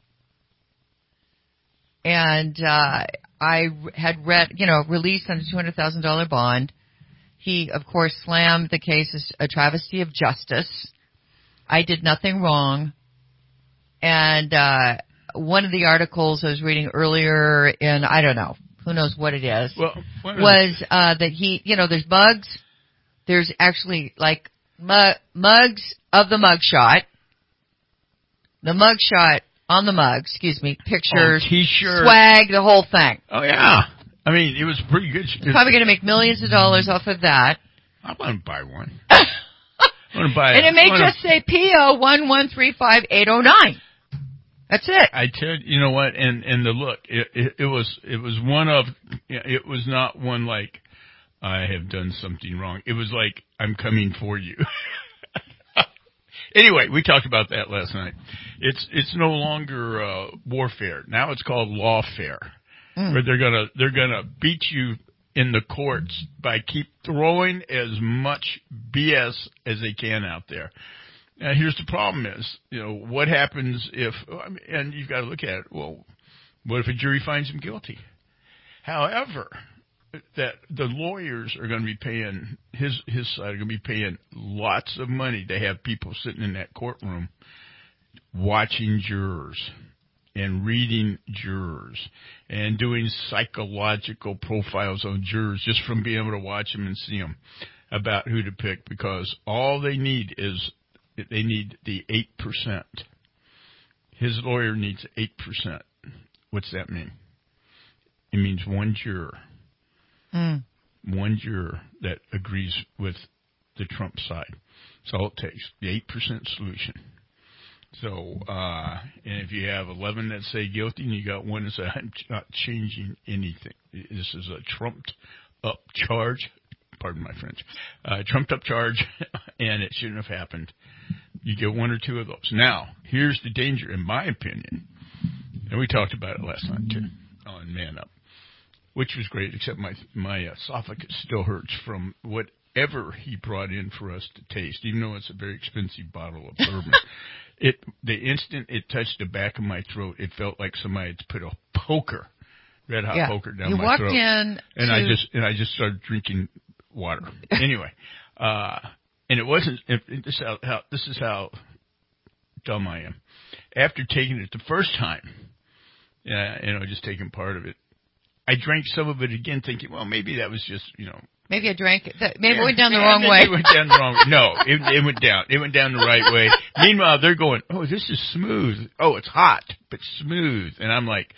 And uh, I had read, you know, released on a two hundred thousand dollars bond. He, of course, slammed the case as a travesty of justice. I did nothing wrong. And uh, one of the articles I was reading earlier in, I don't know, who knows what it is, well, was uh, that he, you know, there's mugs. There's actually like mu- mugs of the mug shot. The mug shot on the mug, excuse me, pictures, oh, T-shirt, swag, the whole thing. Oh, yeah. I mean, it was pretty good. He's probably going to make millions of dollars off of that. I want to buy one. Buy and it may wanna, just say P O one one three five eight oh nine. That's it. I tell you, you know what? And and the look, it, it, it was it was one of, it was not one like I have done something wrong. It was like I'm coming for you. Anyway, we talked about that last night. It's it's no longer uh, warfare. Now it's called lawfare, mm. where they're gonna they're gonna beat you in the courts by keep throwing as much B S as they can out there. Now, here's the problem is, you know, what happens if, and you've got to look at it, well, what if a jury finds him guilty? However, that the lawyers are going to be paying, his, his side are going to be paying lots of money to have people sitting in that courtroom watching jurors and reading jurors and doing psychological profiles on jurors just from being able to watch them and see them about who to pick, because all they need is they need the eight percent. His lawyer needs eight percent. What's that mean? It means one juror. Mm. One juror that agrees with the Trump side. That's all it takes, the eight percent solution. So, uh, and if you have eleven that say guilty and you got one that says, I'm not changing anything. This is a trumped up charge. Pardon my French. Uh, trumped up charge, and it shouldn't have happened. You get one or two of those. Now, here's the danger, in my opinion, and we talked about it last night, too, on Man Up, which was great, except my my esophagus still hurts from whatever he brought in for us to taste, even though it's a very expensive bottle of bourbon. It the instant it touched the back of my throat, it felt like somebody had put a poker, red hot yeah. poker down you my walked throat. In and to... I just and I just started drinking water. Anyway, uh, and it wasn't. It, it, this, is how, how, this is how dumb I am. After taking it the first time, uh, you know, just taking part of it, I drank some of it again, thinking, well, maybe that was just, you know, Maybe I drank it. Maybe yeah, it went down the yeah, wrong way. It went down the wrong way. No, it, it went down. It went down the right way. Meanwhile, they're going, oh, this is smooth. Oh, it's hot, but smooth. And I'm like,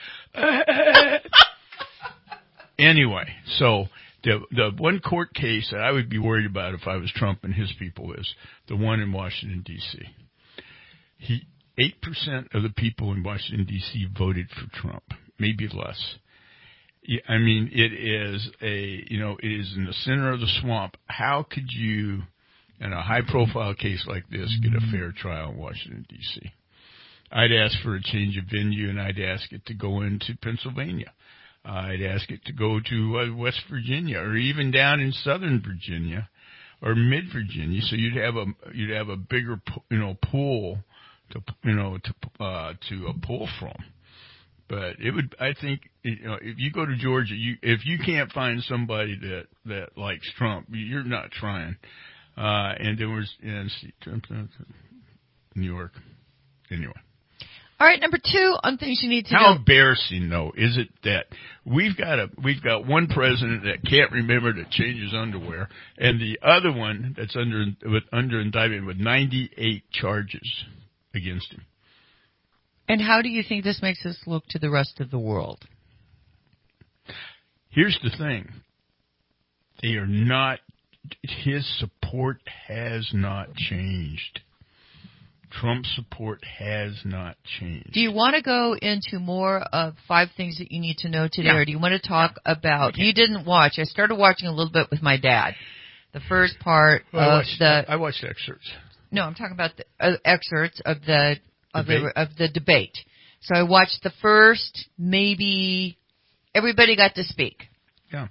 anyway, so the the one court case that I would be worried about if I was Trump and his people is the one in Washington, D C He eight percent of the people in Washington, D C voted for Trump, maybe less. I mean, it is a, you know, it is in the center of the swamp. How could you, in a high-profile case like this, get a fair trial in Washington, D C? I'd ask for a change of venue, and I'd ask it to go into Pennsylvania. Uh, I'd ask it to go to uh, West Virginia, or even down in Southern Virginia, or Mid-Virginia. So you'd have a you'd have a bigger, you know, pool to you know to uh, to uh, pull from. But it would, I think, you know, if you go to Georgia, you if you can't find somebody that, that likes Trump, you're not trying. Uh, and there was, yeah, see, Trump, New York. Anyway. All right, number two on things you need to How know. How embarrassing, though, is it that we've got a we've got one president that can't remember to change his underwear, and the other one that's under with under indictment with ninety-eight charges against him. And how do you think this makes us look to the rest of the world? Here's the thing. They are not, his support has not changed. Trump's support has not changed. Do you want to go into more of five things that you need to know today, Yeah. or do you want to talk yeah. about, you didn't watch, I started watching a little bit with my dad. The first part well, of I watched, the... I watched excerpts. No, I'm talking about the uh, excerpts of the... Of the, of the debate. So I watched the first, maybe everybody got to speak. Yeah.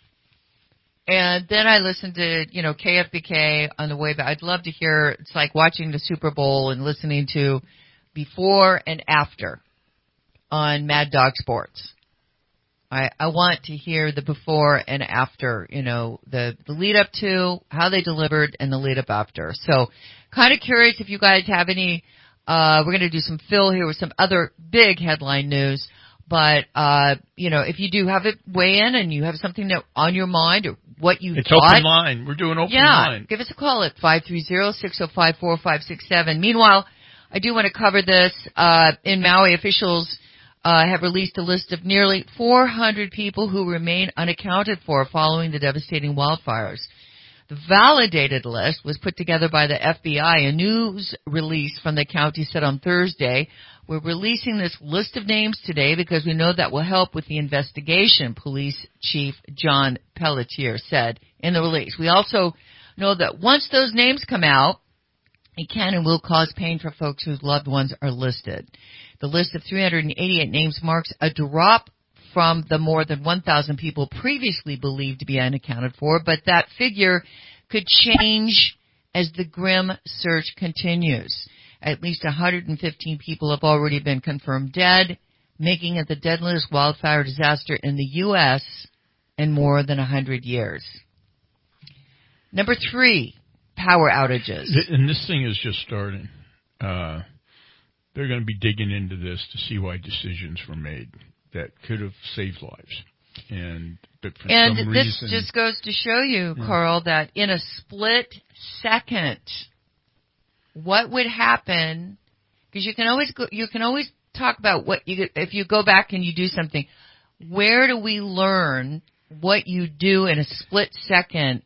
And then I listened to, you know, K F B K on the way back. I'd love to hear, it's like watching the Super Bowl and listening to before and after on Mad Dog Sports. I, I want to hear the before and after, you know, the, the lead up to, how they delivered, and the lead up after. So kind of curious if you guys have any... Uh, we're going to do some fill here with some other big headline news. But, uh, you know, if you do have it weigh in and you have something that on your mind or what you it's thought. It's open line. We're doing open yeah, line. Give us a call at five three zero, six zero five, four five six seven. Meanwhile, I do want to cover this. Uh, in Maui, officials uh, have released a list of nearly four hundred people who remain unaccounted for following the devastating wildfires. The validated list was put together by the F B I. A news release from the county said on Thursday, we're releasing this list of names today because we know that will help with the investigation, Police Chief John Pelletier said in the release. We also know that once those names come out, it can and will cause pain for folks whose loved ones are listed. The list of three hundred eighty-eight names marks a drop from the more than one thousand people previously believed to be unaccounted for, but that figure could change as the grim search continues. At least one hundred fifteen people have already been confirmed dead, making it the deadliest wildfire disaster in the U S in more than one hundred years. Number three, power outages. And this thing is just starting. Uh, they're going to be digging into this to see why decisions were made that could have saved lives. And but for and some this reason, just goes to show you, yeah. Carl, that in a split second, what would happen? Because you can always go, you can always talk about what you if you go back and you do something. Where do we learn what you do in a split second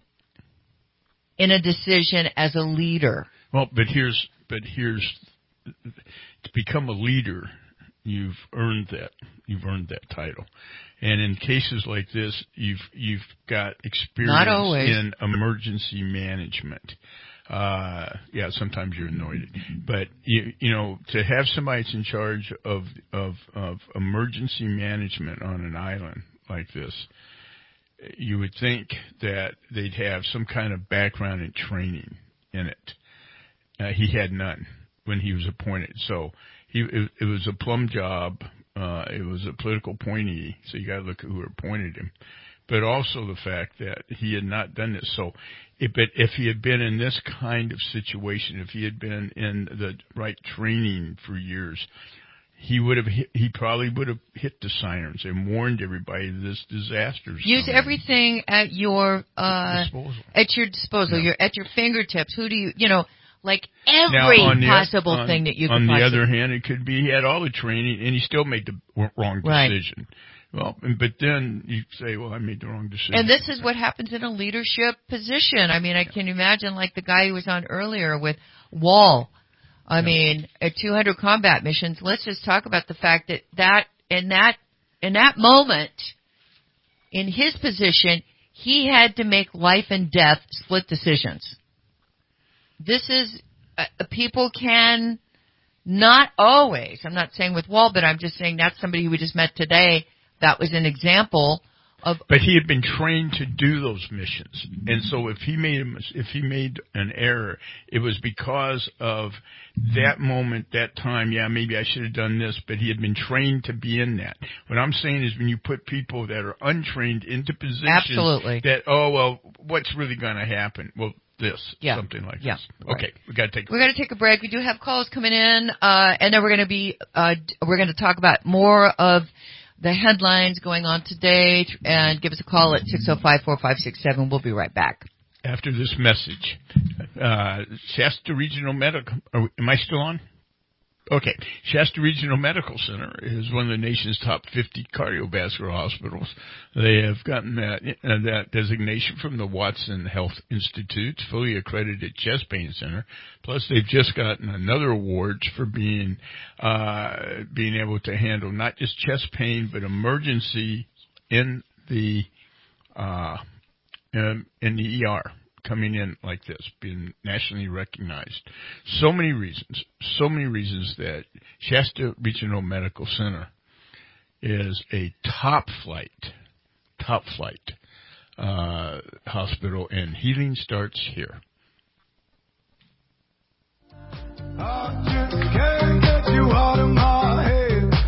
in a decision as a leader? Well, but here's but here's to become a leader. You've earned that. You've earned that title. And in cases like this, you've you've got experience in emergency management. Uh, yeah, sometimes you're annoyed, but you you know to have somebody that's in charge of of of emergency management on an island like this, you would think that they'd have some kind of background and training in it. Uh, he had none when he was appointed, so. He, it, it was a plum job. Uh, it was a political appointee, so you got to look at who appointed him. But also the fact that he had not done this. So, if, but if he had been in this kind of situation, if he had been in the right training for years, he would have hit, he probably would have hit the sirens and warned everybody this disaster. Use everything at your uh, disposal. At your disposal. Yeah. Your at your fingertips. Who do you you know like every now, on the, possible on, thing that you could on possibly. the other hand, it could be he had all the training and he still made the wrong decision. Right. Well, but then you say, well, I made the wrong decision. And this is what happens in a leadership position. I mean, I can imagine like the guy who was on earlier with Wall. I yeah. mean, at two hundred combat missions, let's just talk about the fact that that in that in that moment, in his position, he had to make life and death split decisions. This is uh, people can not always. I'm not saying with Wall, but I'm just saying that's somebody we just met today. That was an example. Of, but he had been trained to do those missions, and so if he made a, if he made an error, it was because of that moment, that time. Yeah, maybe I should have done this, but he had been trained to be in that. What I'm saying is, when you put people that are untrained into positions, absolutely, that oh well, what's really going to happen? Well, this, yeah. something like yeah. this. Okay, right. we got to take. We're going to take a break. We do have calls coming in, uh, and then we're going to be uh, we're going to talk about more of the headlines going on today, and give us a call at six oh five, four five six seven. We'll be right back. After this message, uh, Shasta Regional Medical, are, am I still on? Okay. Shasta Regional Medical Center is one of the nation's top fifty cardiovascular hospitals. They have gotten that uh, that designation from the Watson Health Institute, fully accredited chest pain center. Plus, they've just gotten another award for being uh, being able to handle not just chest pain, but emergency in the uh, in, in the E R. Coming in like this, being nationally recognized. So many reasons, so many reasons that Shasta Regional Medical Center is a top flight, top flight uh, hospital, and healing starts here. I just can't get you out of my head.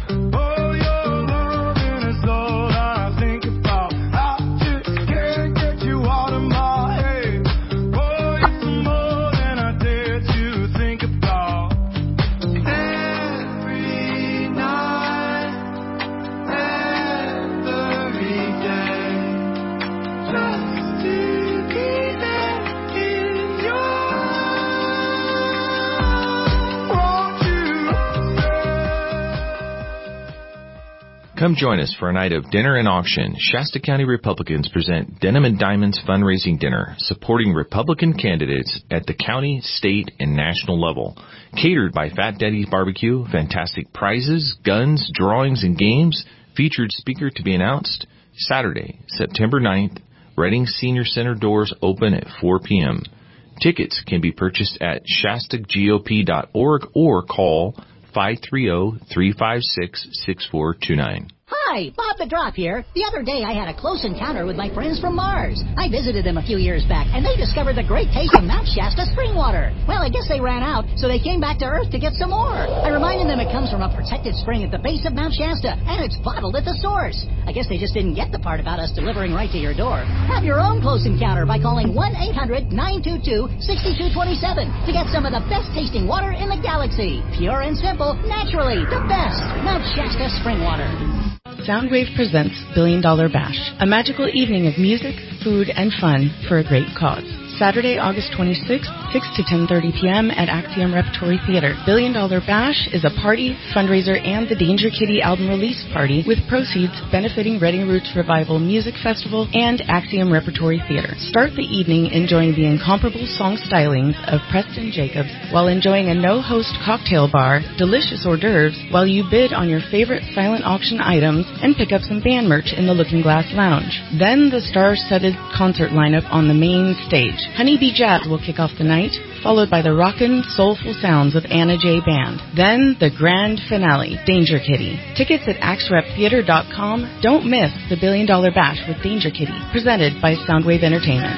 Come join us for a night of dinner and auction. Shasta County Republicans present Denim and Diamonds Fundraising Dinner, supporting Republican candidates at the county, state, and national level. Catered by Fat Daddy's Barbecue, fantastic prizes, guns, drawings, and games. Featured speaker to be announced Saturday, September ninth. Reading Senior Center doors open at four p.m. Tickets can be purchased at shasta G O P dot org or call five three zero, three five six, six four two nine. Hi, Bob the Drop here. The other day I had a close encounter with my friends from Mars. I visited them a few years back, and they discovered the great taste of Mount Shasta spring water. Well, I guess they ran out, so they came back to Earth to get some more. I reminded them it comes from a protected spring at the base of Mount Shasta, and it's bottled at the source. I guess they just didn't get the part about us delivering right to your door. Have your own close encounter by calling one eight hundred, nine two two, six two two seven to get some of the best tasting water in the galaxy. Pure and simple, naturally, the best. Mount Shasta spring water. Soundwave presents Billion Dollar Bash, a magical evening of music, food, and fun for a great cause. Saturday, August twenty-sixth, six to ten thirty p.m. at Axiom Repertory Theater. Billion Dollar Bash is a party, fundraiser, and the Danger Kitty album release party with proceeds benefiting Reading Roots Revival Music Festival and Axiom Repertory Theater. Start the evening enjoying the incomparable song stylings of Preston Jacobs while enjoying a no-host cocktail bar, delicious hors d'oeuvres, while you bid on your favorite silent auction items and pick up some band merch in the Looking Glass Lounge. Then the star-studded concert lineup on the main stage. Honeybee Jazz will kick off the night, followed by the rockin', soulful sounds of Anna J. Band. Then the grand finale, Danger Kitty. Tickets at axe rep theater dot com. Don't miss the Billion Dollar Bash with Danger Kitty, presented by Soundwave Entertainment.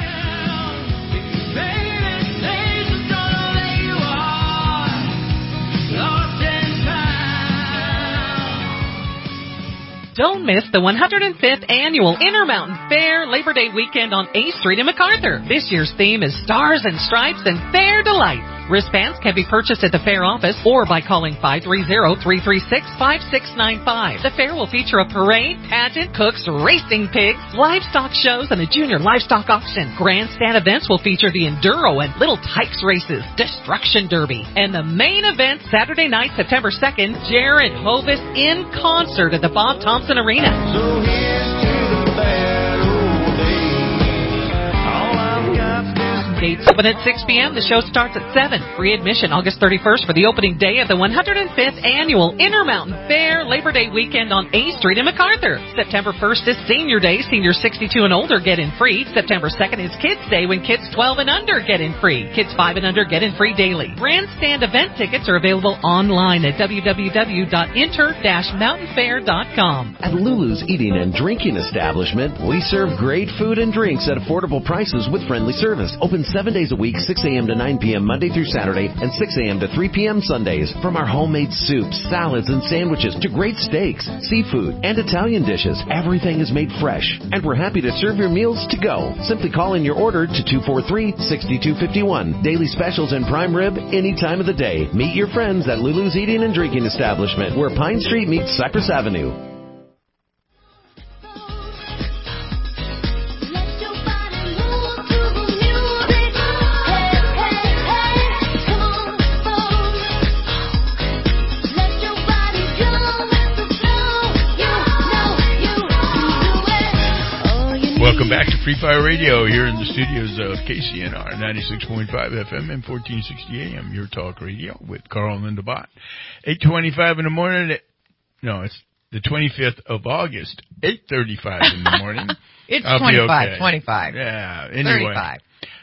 Don't miss the one hundred fifth Annual Intermountain Fair Labor Day weekend on A Street in MacArthur. This year's theme is Stars and Stripes and Fair Delights. Wristbands can be purchased at the fair office or by calling five three zero, three three six, five six nine five. The fair will feature a parade, pageant, cooks, racing pigs, livestock shows, and a junior livestock auction. Grandstand events will feature the Enduro and Little Tykes races, Destruction Derby, and the main event Saturday night, September second, Jared Hovis in concert at the Bob Thompson Arena. So here's to the bad old days. All I've got is Gates open at six p.m. The show starts at seven. Free admission August thirty-first for the opening day of the one hundred fifth Annual Intermountain Fair Labor Day weekend on A Street in MacArthur. September first is Senior Day. Seniors sixty-two and older get in free. September second is Kids Day when kids twelve and under get in free. Kids five and under get in free daily. Grandstand event tickets are available online at w w w dot inter dash mountain fair dot com. At Lulu's Eating and Drinking Establishment, we serve great food and drinks at affordable prices with friendly service. Open seven days a week, six a.m. to nine p.m. Monday through Saturday, and six a.m. to three p.m. Sundays. From our homemade soups, salads, and sandwiches to great steaks, seafood, and Italian dishes, everything is made fresh, and we're happy to serve your meals to go. Simply call in your order to two four three, six two five one. Daily specials and prime rib any time of the day. Meet your friends at Lulu's Eating and Drinking Establishment, where Pine Street meets Cypress Avenue. Welcome back to Free Fire Radio here in the studios of K C N R ninety-six point five F M and fourteen sixty A M, your talk radio with Carl and Linda Bott. eight twenty-five in the morning. No, it's the twenty-fifth of August, eight thirty-five in the morning. It's I'll twenty-five, okay. twenty-five. Yeah, anyway. thirty-five.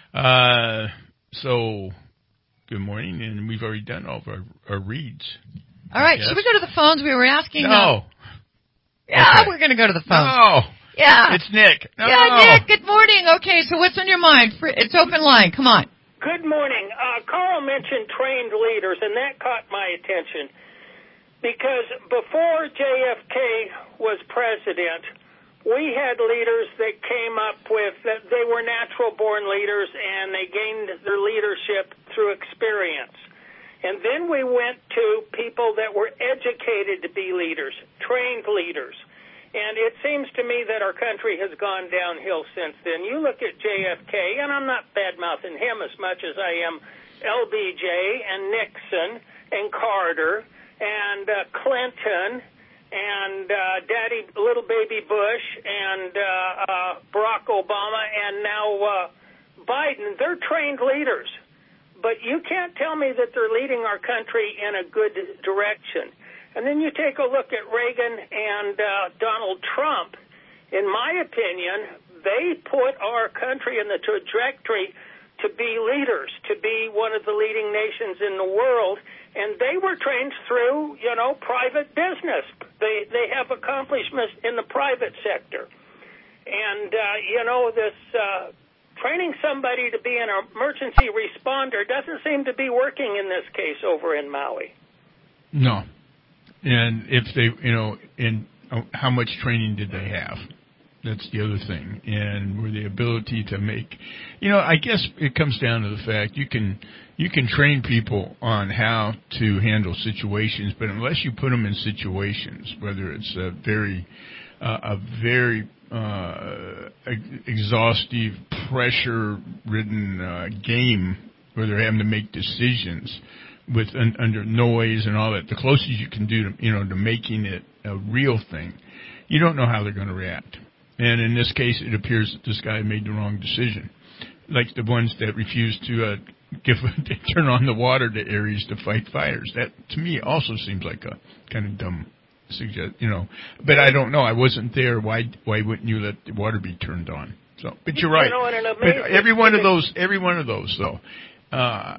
Uh, so, good morning, and we've already done all of our, our reads. All right, should we go to the phones? We were asking. No. Uh, yeah, okay. we're going to go to the phones. No. Yeah. It's Nick. No. Yeah, Nick, good morning. Okay, so what's on your mind? It's open line. Come on. Good morning. Uh, Carl mentioned trained leaders, and that caught my attention because before J F K was president, we had leaders that came up with that they were natural-born leaders, and they gained their leadership through experience. And then we went to people that were educated to be leaders, trained leaders. And it seems to me that our country has gone downhill since then. You look at J F K, and I'm not bad-mouthing him as much as I am L B J and Nixon and Carter and uh, Clinton and uh, Daddy Little Baby Bush and uh, uh, Barack Obama and now uh, Biden. They're trained leaders. But you can't tell me that they're leading our country in a good direction. And then you take a look at Reagan and uh, Donald Trump. In my opinion, they put our country in the trajectory to be leaders, to be one of the leading nations in the world. And they were trained through, you know, private business. They they have accomplishments in the private sector. And, uh, you know, this uh, training somebody to be an emergency responder doesn't seem to be working in this case over in Maui. No. And if they, you know, and how much training did they have? That's the other thing. And were the ability to make, you know, I guess it comes down to the fact you can, you can train people on how to handle situations, but unless you put them in situations, whether it's a very, uh, a very, uh, exhaustive, pressure-ridden, uh, game where they're having to make decisions, with un, under noise and all that, the closest you can do to, you know, to making it a real thing, you don't know how they're going to react. And in this case, it appears that this guy made the wrong decision. Like the ones that refused to uh, give to turn on the water to areas to fight fires. That, to me, also seems like a kind of dumb suggest, you know. But I don't know. I wasn't there. Why why wouldn't you let the water be turned on? So, but you're right. You know, and an but every one of those, every one of those, though, uh,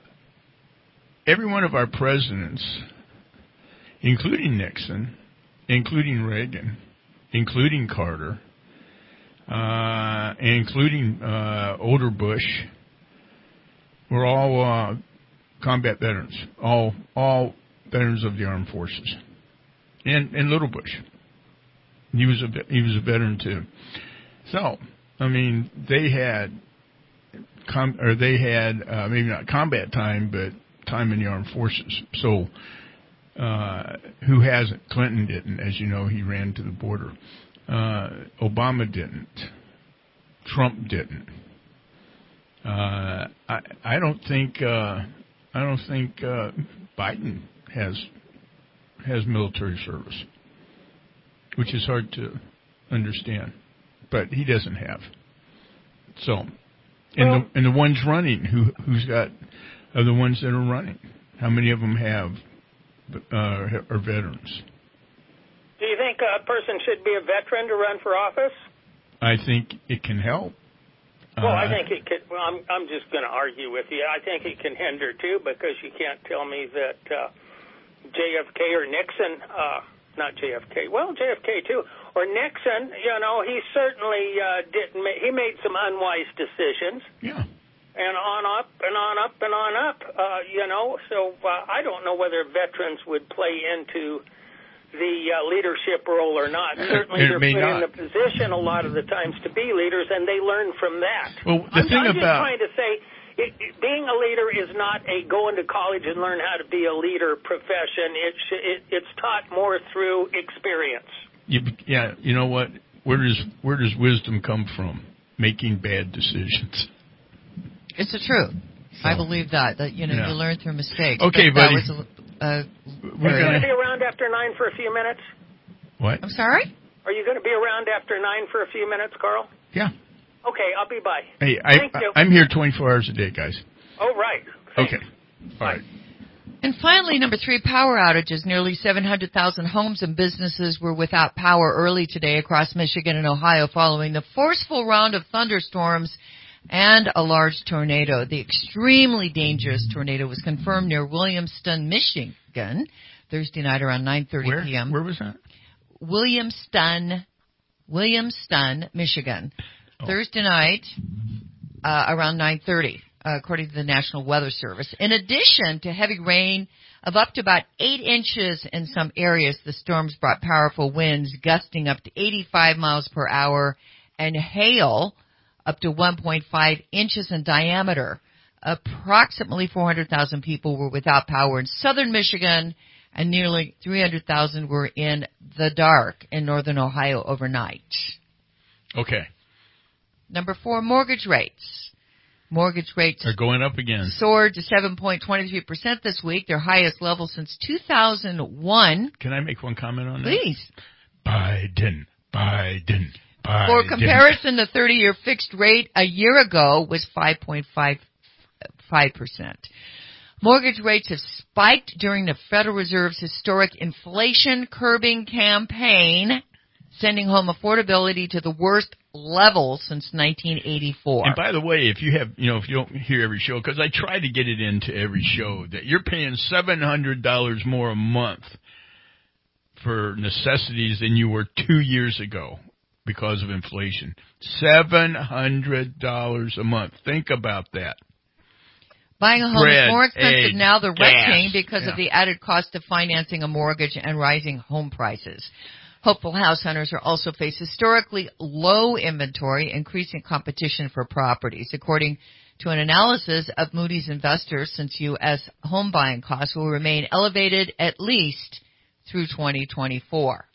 every one of our presidents, including Nixon, including Reagan, including Carter, uh, including uh, older Bush, were all uh, combat veterans, all all veterans of the armed forces, and and little Bush, he was a he was a veteran too. So, I mean, they had com- or they had uh, maybe not combat time, but time in the armed forces. So, uh, who hasn't? Clinton didn't. As you know, he ran to the border. Uh, Obama didn't. Trump didn't. Uh, I, I don't think, uh, I don't think, uh, Biden has, has military service, which is hard to understand, but he doesn't have. So, and well, the, and the ones running, who, who's got, are the ones that are running. How many of them have, uh, are veterans? Do you think a person should be a veteran to run for office? I think it can help. Well, uh, I think it could. Well, I'm, I'm just going to argue with you. I think it can hinder, too, because you can't tell me that uh, J F K or Nixon, uh, not J F K, well, J F K, too, or Nixon, you know, he certainly uh, didn't make, he made some unwise decisions. Yeah. And on up and on up and on up, uh, you know, so uh, I don't know whether veterans would play into the uh, leadership role or not. Certainly they're put not. in the position a lot of the times to be leaders, and they learn from that. Well, the I'm, thing I'm about... just trying to say, it, it, being a leader is not a go into college and learn how to be a leader profession. It, it, it's taught more through experience. You, yeah, you know what? Where does where does wisdom come from? Making bad decisions. It's the truth. So, I believe that, that you know, yeah. you learn through mistakes. Okay, but buddy. That was a, uh, We're Are you going to be around after nine for a few minutes? What? I'm sorry? Are you going to be around after nine for a few minutes, Carl? Yeah. Okay, I'll be by. Hey, I, Thank you. I'm here twenty-four hours a day, guys. Oh, right. Thanks. Okay. All right. And finally, number three, power outages. Nearly seven hundred thousand homes and businesses were without power early today across Michigan and Ohio following the forceful round of thunderstorms and a large tornado. The extremely dangerous tornado was confirmed near Williamston, Michigan, Thursday night around nine thirty p.m. Where was that? Williamston, Williamston, Michigan. Oh. Thursday night uh, around nine thirty, uh, according to the National Weather Service. In addition to heavy rain of up to about eight inches in some areas, the storms brought powerful winds gusting up to eighty-five miles per hour and hail up to one point five inches in diameter. Approximately four hundred thousand people were without power in southern Michigan, and nearly three hundred thousand were in the dark in northern Ohio overnight. Okay. Number four, mortgage rates. Mortgage rates are going up again. Soared to seven point two three percent this week, their highest level since two thousand one. Can I make one comment on that? Please. Biden, Biden, Biden. For comparison, the thirty-year fixed rate a year ago was five point five five percent. Mortgage rates have spiked during the Federal Reserve's historic inflation curbing campaign, sending home affordability to the worst level since nineteen eighty-four. And by the way, if you have, you know, if you don't hear every show, because I try to get it into every show, that you're paying seven hundred dollars more a month for necessities than you were two years ago because of inflation. seven hundred dollars a month. Think about that. Buying a home Bread, is more expensive egg, now than renting because yeah. of the added cost of financing a mortgage and rising home prices. Hopeful house hunters are also face historically low inventory, increasing competition for properties. According to an analysis of Moody's Investors, since U S home buying costs will remain elevated at least through twenty twenty-four.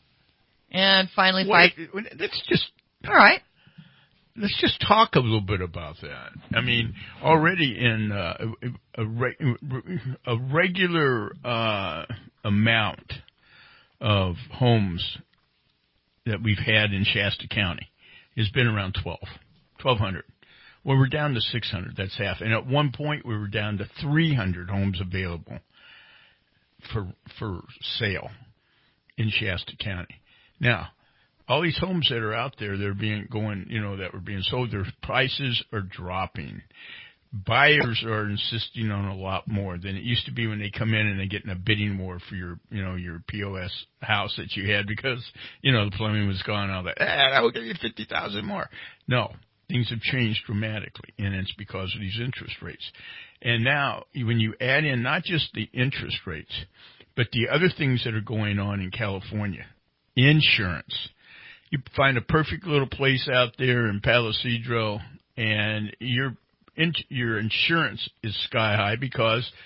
And finally, Wait, five. Let's just all right. Let's just talk a little bit about that. I mean, already in uh, a, a, a regular uh, amount of homes that we've had in Shasta County has been around twelve, twelve hundred. Well, we're down to six hundred. That's half. And at one point, we were down to three hundred homes available for for sale in Shasta County. Now, all these homes that are out there, they're being going, you know, that were being sold, their prices are dropping. Buyers are insisting on a lot more than it used to be when they come in and they get in a bidding war for your, you know, your P O S house that you had because, you know, the plumbing was gone and all that. Ah, I will give you fifty thousand more. No, things have changed dramatically, and it's because of these interest rates. And now, when you add in not just the interest rates, but the other things that are going on in California, insurance. You find a perfect little place out there in Palo Cedro, and your in, your insurance is sky high because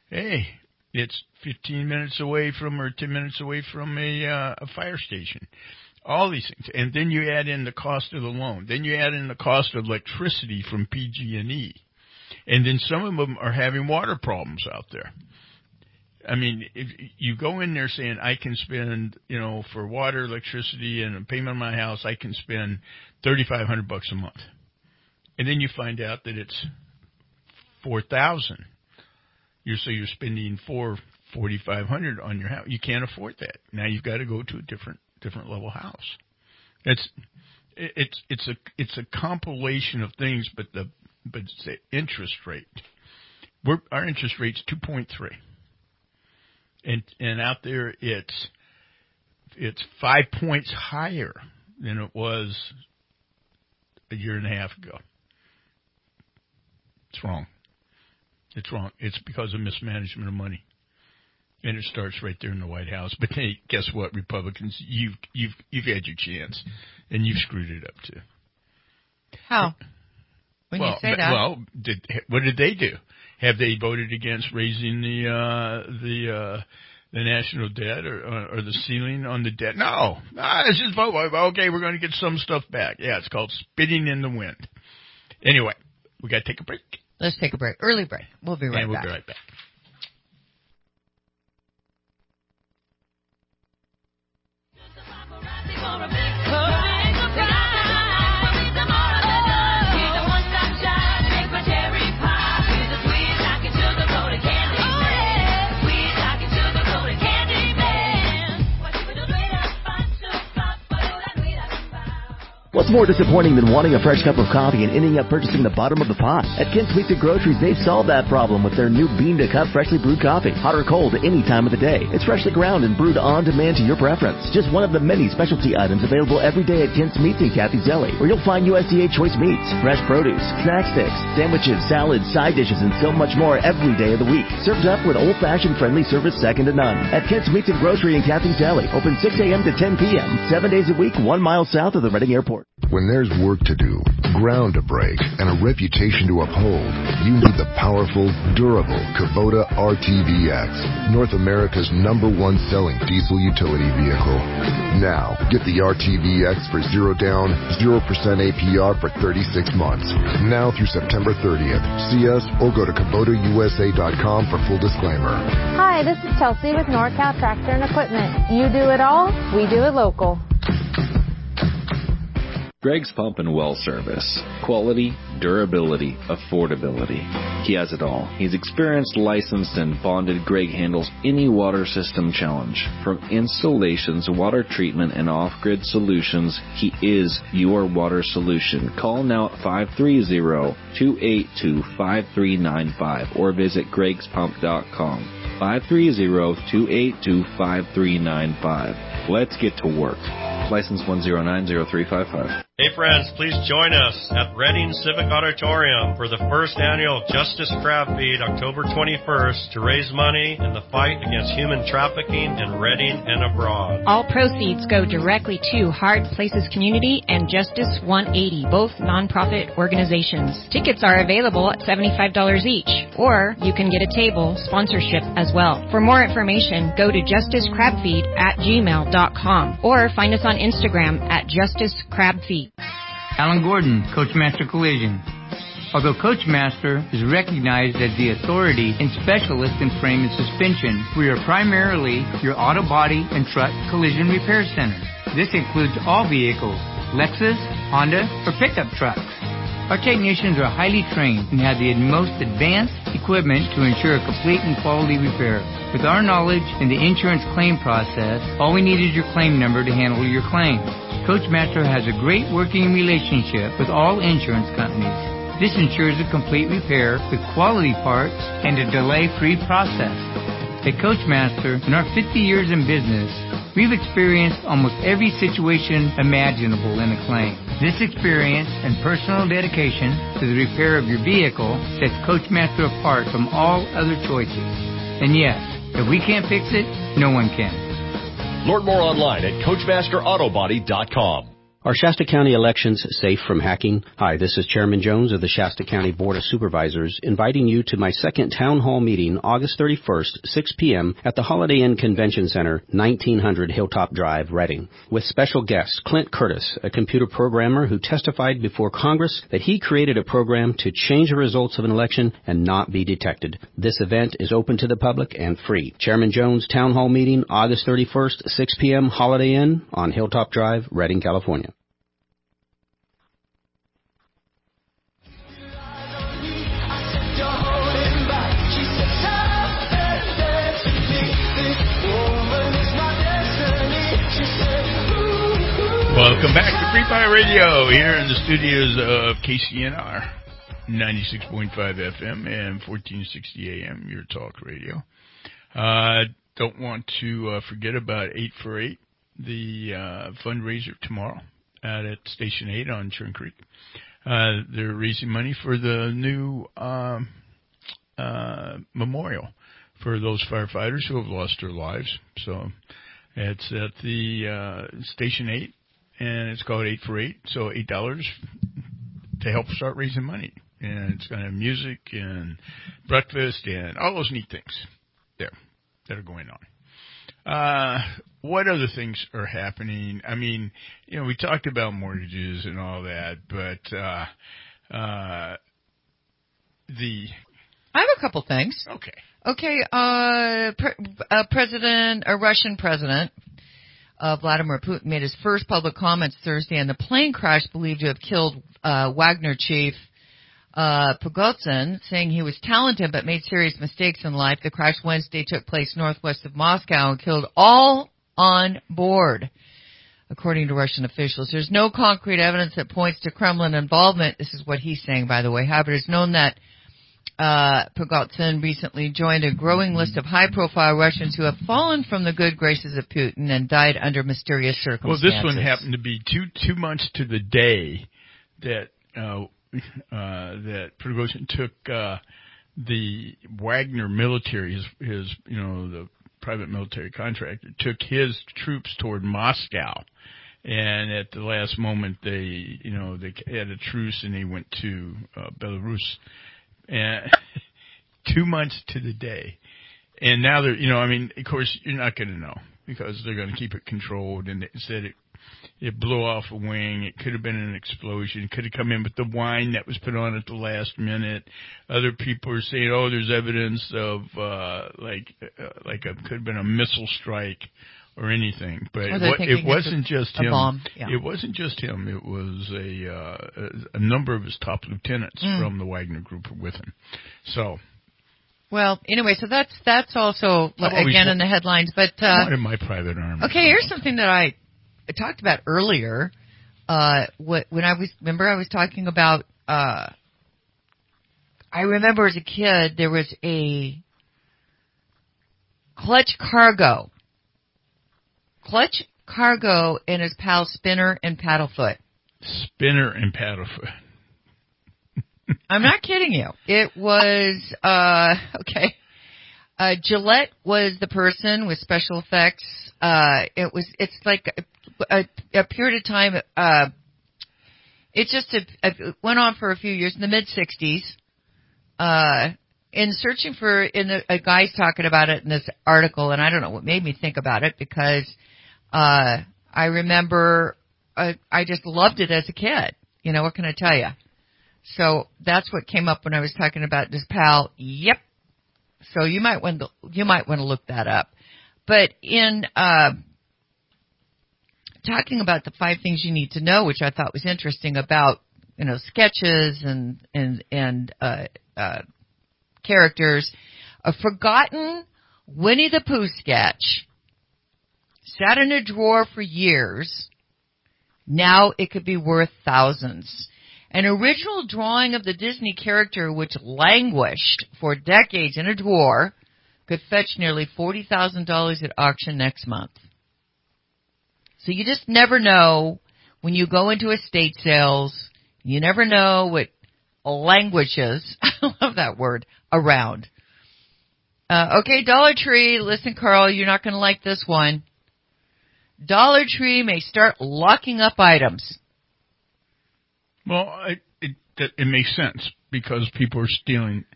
hey, it's fifteen minutes away from or ten minutes away from a, uh, a fire station. All these things. And then you add in the cost of the loan. Then you add in the cost of electricity from P G and E. And then some of them are having water problems out there. I mean, if you go in there saying, I can spend, you know, for water, electricity, and a payment on my house, I can spend thirty-five hundred bucks a month. And then you find out that it's four thousand. You're, so you're spending four, forty-five hundred on your house. You can't afford that. Now you've got to go to a different, different level house. It's, it's, it's a, it's a compilation of things, but the, but it's the interest rate. We're, our interest rate's two point three. And and out there, it's it's five points higher than it was a year and a half ago. It's wrong. It's wrong. It's because of mismanagement of money, and it starts right there in the White House. But hey, guess what, Republicans? You've you've you've had your chance, and you've screwed it up too. How? When well, you say that, well, did, what did they do? Have they voted against raising the uh, the uh, the national debt or, or or the ceiling on the debt? No, no, let's just vote. Okay, we're going to get some stuff back. Yeah, it's called spitting in the wind. Anyway, we got to take a break. Let's take a break. Early break. We'll be right and we'll back. be right back. What's more disappointing than wanting a fresh cup of coffee and ending up purchasing the bottom of the pot? At Kent's Meats and Groceries, they've solved that problem with their new bean-to-cup freshly brewed coffee. Hot or cold, any time of the day. It's freshly ground and brewed on demand to your preference. Just one of the many specialty items available every day at Kent's Meats and Kathy's Deli, where you'll find U S D A choice meats, fresh produce, snack sticks, sandwiches, salads, side dishes, and so much more every day of the week. Served up with old-fashioned friendly service second to none. At Kent's Meats and Grocery in Kathy's Deli, open six a.m. to ten p.m., seven days a week, one mile south of the Reading Airport. When there's work to do, ground to break, and a reputation to uphold, you need the powerful, durable Kubota R T V X, North America's number one selling diesel utility vehicle. Now, get the R T V X for zero down, zero percent A P R for thirty-six months. Now through September thirtieth. See us or go to Kubota U S A dot com for full disclaimer. Hi, this is Chelsea with NorCal Tractor and Equipment. You do it all, we do it local. Greg's Pump and Well Service. Quality, durability, affordability. He has it all. He's experienced, licensed, and bonded. Greg handles any water system challenge. From installations, water treatment, and off-grid solutions, he is your water solution. Call now at five three zero, two eight two, five three nine five or visit gregs pump dot com. five three zero, two eight two, five three nine five. Let's get to work. License one zero nine zero three five five. Hey friends, please join us at Reading Civic Auditorium for the first annual Justice Crab Feed October twenty-first to raise money in the fight against human trafficking in Reading and abroad. All proceeds go directly to Hard Places Community and Justice one eighty, both nonprofit organizations. Tickets are available at seventy-five dollars each, or you can get a table sponsorship as well. For more information, go to justice crab feed at gmail dot com or find us on Instagram at Justice Crab Feed. Alan Gordon, Coachmaster Collision. Although Coachmaster is recognized as the authority and specialist in frame and suspension, we are primarily your auto body and truck collision repair center. This includes all vehicles, Lexus, Honda, or pickup trucks. Our technicians are highly trained and have the most advanced equipment to ensure a complete and quality repair. With our knowledge in the insurance claim process, all we need is your claim number to handle your claim. Coachmaster has a great working relationship with all insurance companies. This ensures a complete repair with quality parts and a delay-free process. At Coachmaster, in our fifty years in business, we've experienced almost every situation imaginable in a claim. This experience and personal dedication to the repair of your vehicle sets Coachmaster apart from all other choices. And yes, if we can't fix it, no one can. Learn more online at coachmaster auto body dot com. Are Shasta County elections safe from hacking? Hi, this is Chairman Jones of the Shasta County Board of Supervisors, inviting you to my second town hall meeting August thirty-first, six p.m. at the Holiday Inn Convention Center, nineteen hundred Hilltop Drive, Reading, with special guest Clint Curtis, a computer programmer who testified before Congress that he created a program to change the results of an election and not be detected. This event is open to the public and free. Chairman Jones Town Hall meeting August thirty-first, six p.m. Holiday Inn on Hilltop Drive, Reading, California. Welcome back to Free Fire Radio here in the studios of K C N R, ninety-six point five F M and fourteen sixty A M, your talk radio. Uh, don't want to uh, forget about eight for eight, the uh, fundraiser tomorrow out at Station eight on Churn Creek. Uh, they're raising money for the new um, uh, memorial for those firefighters who have lost their lives. So it's at the uh, Station eight. And it's called eight for eight, so eight dollars to help start raising money. And it's going to have music and breakfast and all those neat things there that are going on. Uh, what other things are happening? I mean, you know, we talked about mortgages and all that, but uh, uh, the... I have a couple things. Okay. Okay, uh, pre- uh, President, a Russian president, Uh, Vladimir Putin made his first public comments Thursday on the plane crash believed to have killed uh, Wagner chief uh, Prigozhin, saying he was talented but made serious mistakes in life. The crash Wednesday took place northwest of Moscow and killed all on board, according to Russian officials. There's no concrete evidence that points to Kremlin involvement. This is what he's saying, by the way. However, it is known that Uh, Prigozhin recently joined a growing list of high-profile Russians who have fallen from the good graces of Putin and died under mysterious circumstances. Well, this one happened to be two two months to the day that uh, uh, that Prigozhin took uh, the Wagner military, his, his you know the private military contractor, took his troops toward Moscow. And at the last moment, they you know they had a truce and they went to uh, Belarus. And two months to the day. And now they're, you know, I mean, of course, you're not going to know because they're going to keep it controlled. And they said it, it blew off a wing. It could have been an explosion. It could have come in with the wine that was put on at the last minute. Other people are saying, oh, there's evidence of, uh, like, uh, like a, could have been a missile strike or anything. But oh, it, it wasn't a, just a him. Bomb. Yeah. It wasn't just him. It was a, uh, a, a number of his top lieutenants mm. from the Wagner Group were with him. So. Well, anyway, so that's that's also again in the headlines. But uh, in my private army. Okay, here's something that I talked about earlier. Uh, what, when I was remember I was talking about. Uh, I remember as a kid there was a Clutch Cargo. Clutch Cargo and his pal Spinner and Paddlefoot. Spinner and Paddlefoot. I'm not kidding you. It was, uh, okay. Uh, Gillette was the person with special effects. Uh, it was, it's like a, a, a period of time, uh, it just a, it went on for a few years in the mid sixties. Uh, in searching for, in the, a guy's talking about it in this article, and I don't know what made me think about it because, Uh, I remember, uh, I just loved it as a kid. You know, what can I tell you? So that's what came up when I was talking about this pal. Yep. So you might want to, you might want to look that up. But in, uh, talking about the five things you need to know, which I thought was interesting about, you know, sketches and, and, and, uh, uh, characters, a forgotten Winnie the Pooh sketch sat in a drawer for years. Now it could be worth thousands. An original drawing of the Disney character, which languished for decades in a drawer, could fetch nearly forty thousand dollars at auction next month. So you just never know when you go into estate sales. You never know what languishes, I love that word, around. Uh, okay, Dollar Tree. Listen, Carl, you're not going to like this one. Dollar Tree may start locking up items. Well, it, it, it makes sense because people are stealing.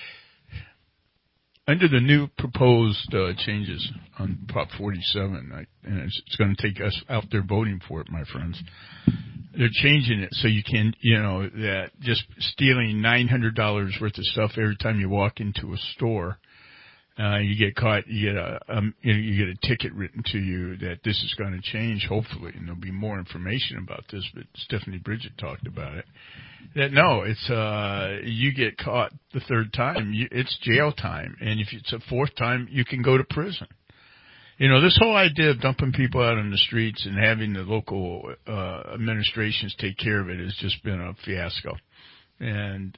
Under the new proposed uh, changes on Prop forty-seven, I, and it's, it's going to take us out there voting for it, my friends. They're changing it so you can, you know, that just stealing nine hundred dollars worth of stuff every time you walk into a store, uh, you get caught, you get a, um, you, know, you get a ticket written to you that this is going to change, hopefully, and there'll be more information about this, but Stephanie Bridget talked about it. That no, it's, uh, you get caught the third time, you, it's jail time, and if it's a fourth time, you can go to prison. You know, this whole idea of dumping people out on the streets and having the local uh, administrations take care of it has just been a fiasco. And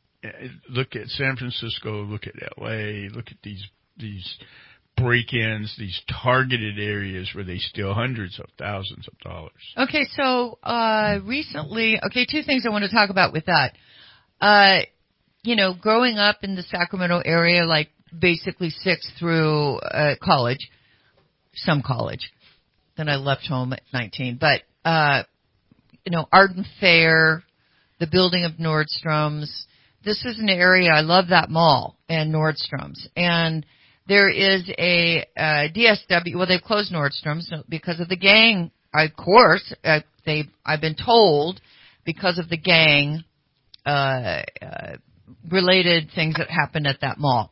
look at San Francisco, look at L A, look at these these break-ins, these targeted areas where they steal hundreds of thousands of dollars. Okay, so uh, recently, okay, two things I want to talk about with that. Uh, you know, growing up in the Sacramento area, like basically sixth through uh, college, some college. Then I left home at nineteen. But, uh, you know, Arden Fair, the building of Nordstrom's. This is an area, I love that mall and Nordstrom's. And there is a uh, D S W, well, they've closed Nordstrom's because of the gang. Of course, uh, they I've been told because of the gang uh, uh, related things that happened at that mall.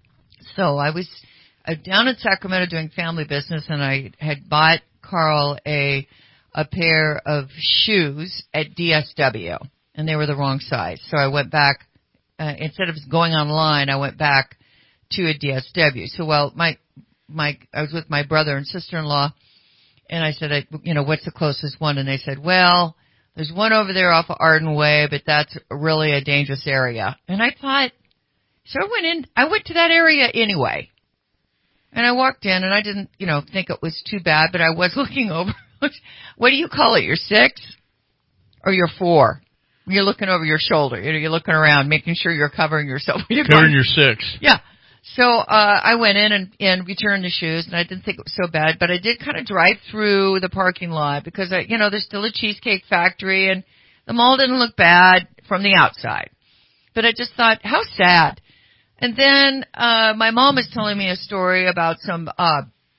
So I was uh, down in Sacramento doing family business, and I had bought Carl a a pair of shoes at D S W, and they were the wrong size. So I went back, uh, instead of going online, I went back to a D S W. So, well, my, my, I was with my brother and sister-in-law, and I said, I, you know, what's the closest one? And they said, well, there's one over there off of Arden Way, but that's really a dangerous area. And I thought, so I went in, I went to that area anyway. And I walked in, and I didn't, you know, think it was too bad, but I was looking over. What do you call it, your six or your four? You're looking over your shoulder. You know, you're looking around, making sure you're covering yourself. You're covering your six. Yeah. So uh I went in and, and returned the shoes, and I didn't think it was so bad, but I did kind of drive through the parking lot because, I, you know, there's still a Cheesecake Factory, and the mall didn't look bad from the outside. But I just thought, how sad. And then uh my mom was telling me a story about some uh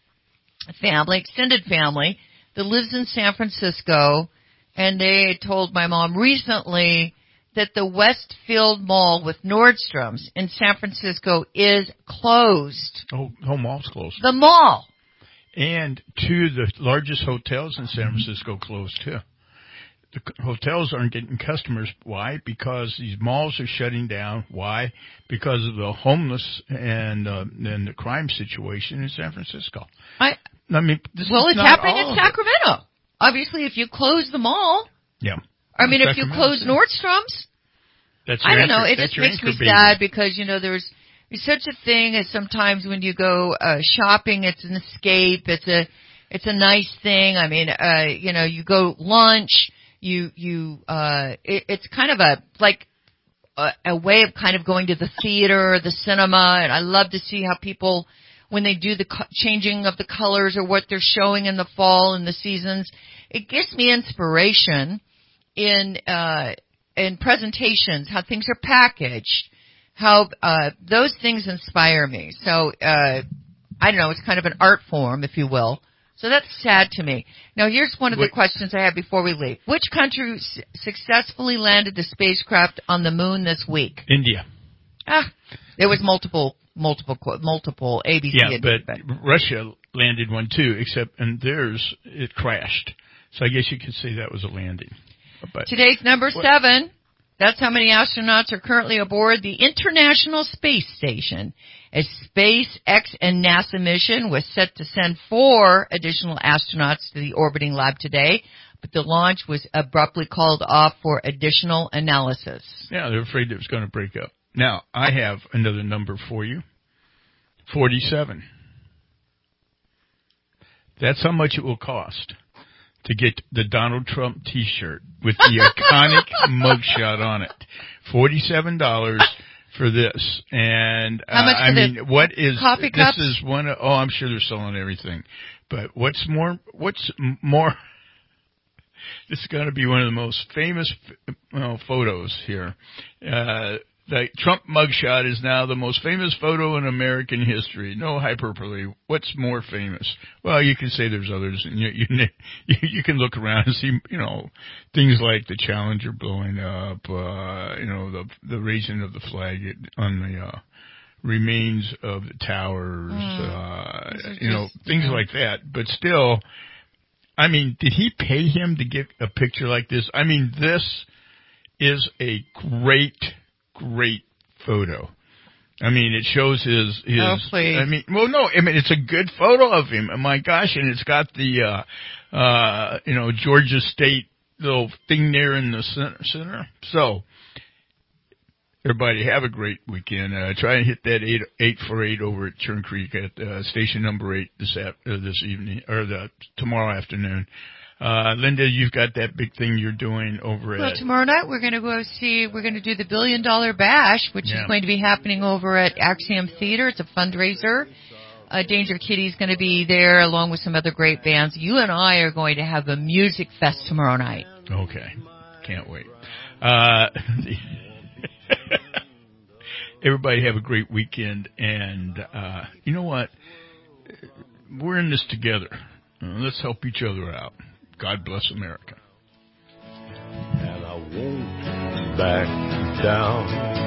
family, extended family, that lives in San Francisco, and they told my mom recently that the Westfield Mall with Nordstrom's in San Francisco is closed. Oh, whole mall's closed. The mall. And two of the largest hotels in San Francisco closed too. The hotels aren't getting customers. Why? Because these malls are shutting down. Why? Because of the homeless and uh, and the crime situation in San Francisco. I, I mean, this well, is it's not happening all in of Sacramento. It. Obviously, if you close the mall. Yeah. I mean, if you Sacramento, close yeah. Nordstrom's. That's I don't anchor, know. It that's just your makes me anchor sad baby. because, you know, there's, there's such a thing as sometimes when you go uh, shopping, it's an escape. It's a it's a nice thing. I mean, uh, you know, you go lunch. You you uh, it, it's kind of a like a, a way of kind of going to the theater or the cinema. And I love to see how people, when they do the co- changing of the colors or what they're showing in the fall and the seasons, it gives me inspiration in uh in presentations, how things are packaged, how uh those things inspire me. So uh I don't know, it's kind of an art form, if you will. So that's sad to me. Now here's one of the Wait. questions I have before we leave. Which country s- successfully landed the spacecraft on the moon this week? India. Ah, there was multiple multiple qu- multiple A B C. Yeah, but Russia landed one too, except in theirs it crashed. So I guess you could say that was a landing. But Today's number what? seven. That's how many astronauts are currently aboard the International Space Station. A SpaceX and NASA mission was set to send four additional astronauts to the orbiting lab today, but the launch was abruptly called off for additional analysis. Yeah, they're afraid it was going to break up. Now, I have another number for you. forty-seven. That's how much it will cost to get the Donald Trump T-shirt with the iconic mugshot on it. forty-seven dollars for this. And, uh, How much for I the mean, what is, coffee this cups? is one of, oh, I'm sure they're selling everything. But what's more, what's more, this is going to be one of the most famous well, photos here. Uh, the Trump mugshot is now the most famous photo in American history. No hyperbole. What's more famous? Well, you can say there's others, and you, you you can look around and see, you know, things like the Challenger blowing up, uh, you know, the the raising of the flag on the uh, remains of the towers, mm. uh, you know, just, things you know. like that. But still, I mean, did he pay him to get a picture like this? I mean, this is a great. Great photo. I mean, it shows his, his, oh, please. I mean, well, no, I mean, it's a good photo of him. Oh my gosh. And it's got the, uh, uh, you know, Georgia State little thing there in the center. center. So, everybody have a great weekend. Uh, try and hit that eight, eight for eight over at Churn Creek at, uh, station number eight this, ap- uh, this evening, or the, tomorrow afternoon. Uh, Linda, you've got that big thing you're doing over well, at... Well, tomorrow night we're going to go see, we're going to do the Billion Dollar Bash, which yeah. is going to be happening over at Axiom Theater. It's a fundraiser. Uh, Danger Kitty's going to be there along with some other great bands. You and I are going to have a music fest tomorrow night. Okay. Can't wait. Uh, everybody have a great weekend. And, uh, you know what? We're in this together. Uh, let's help each other out. God bless America. And I won't back down.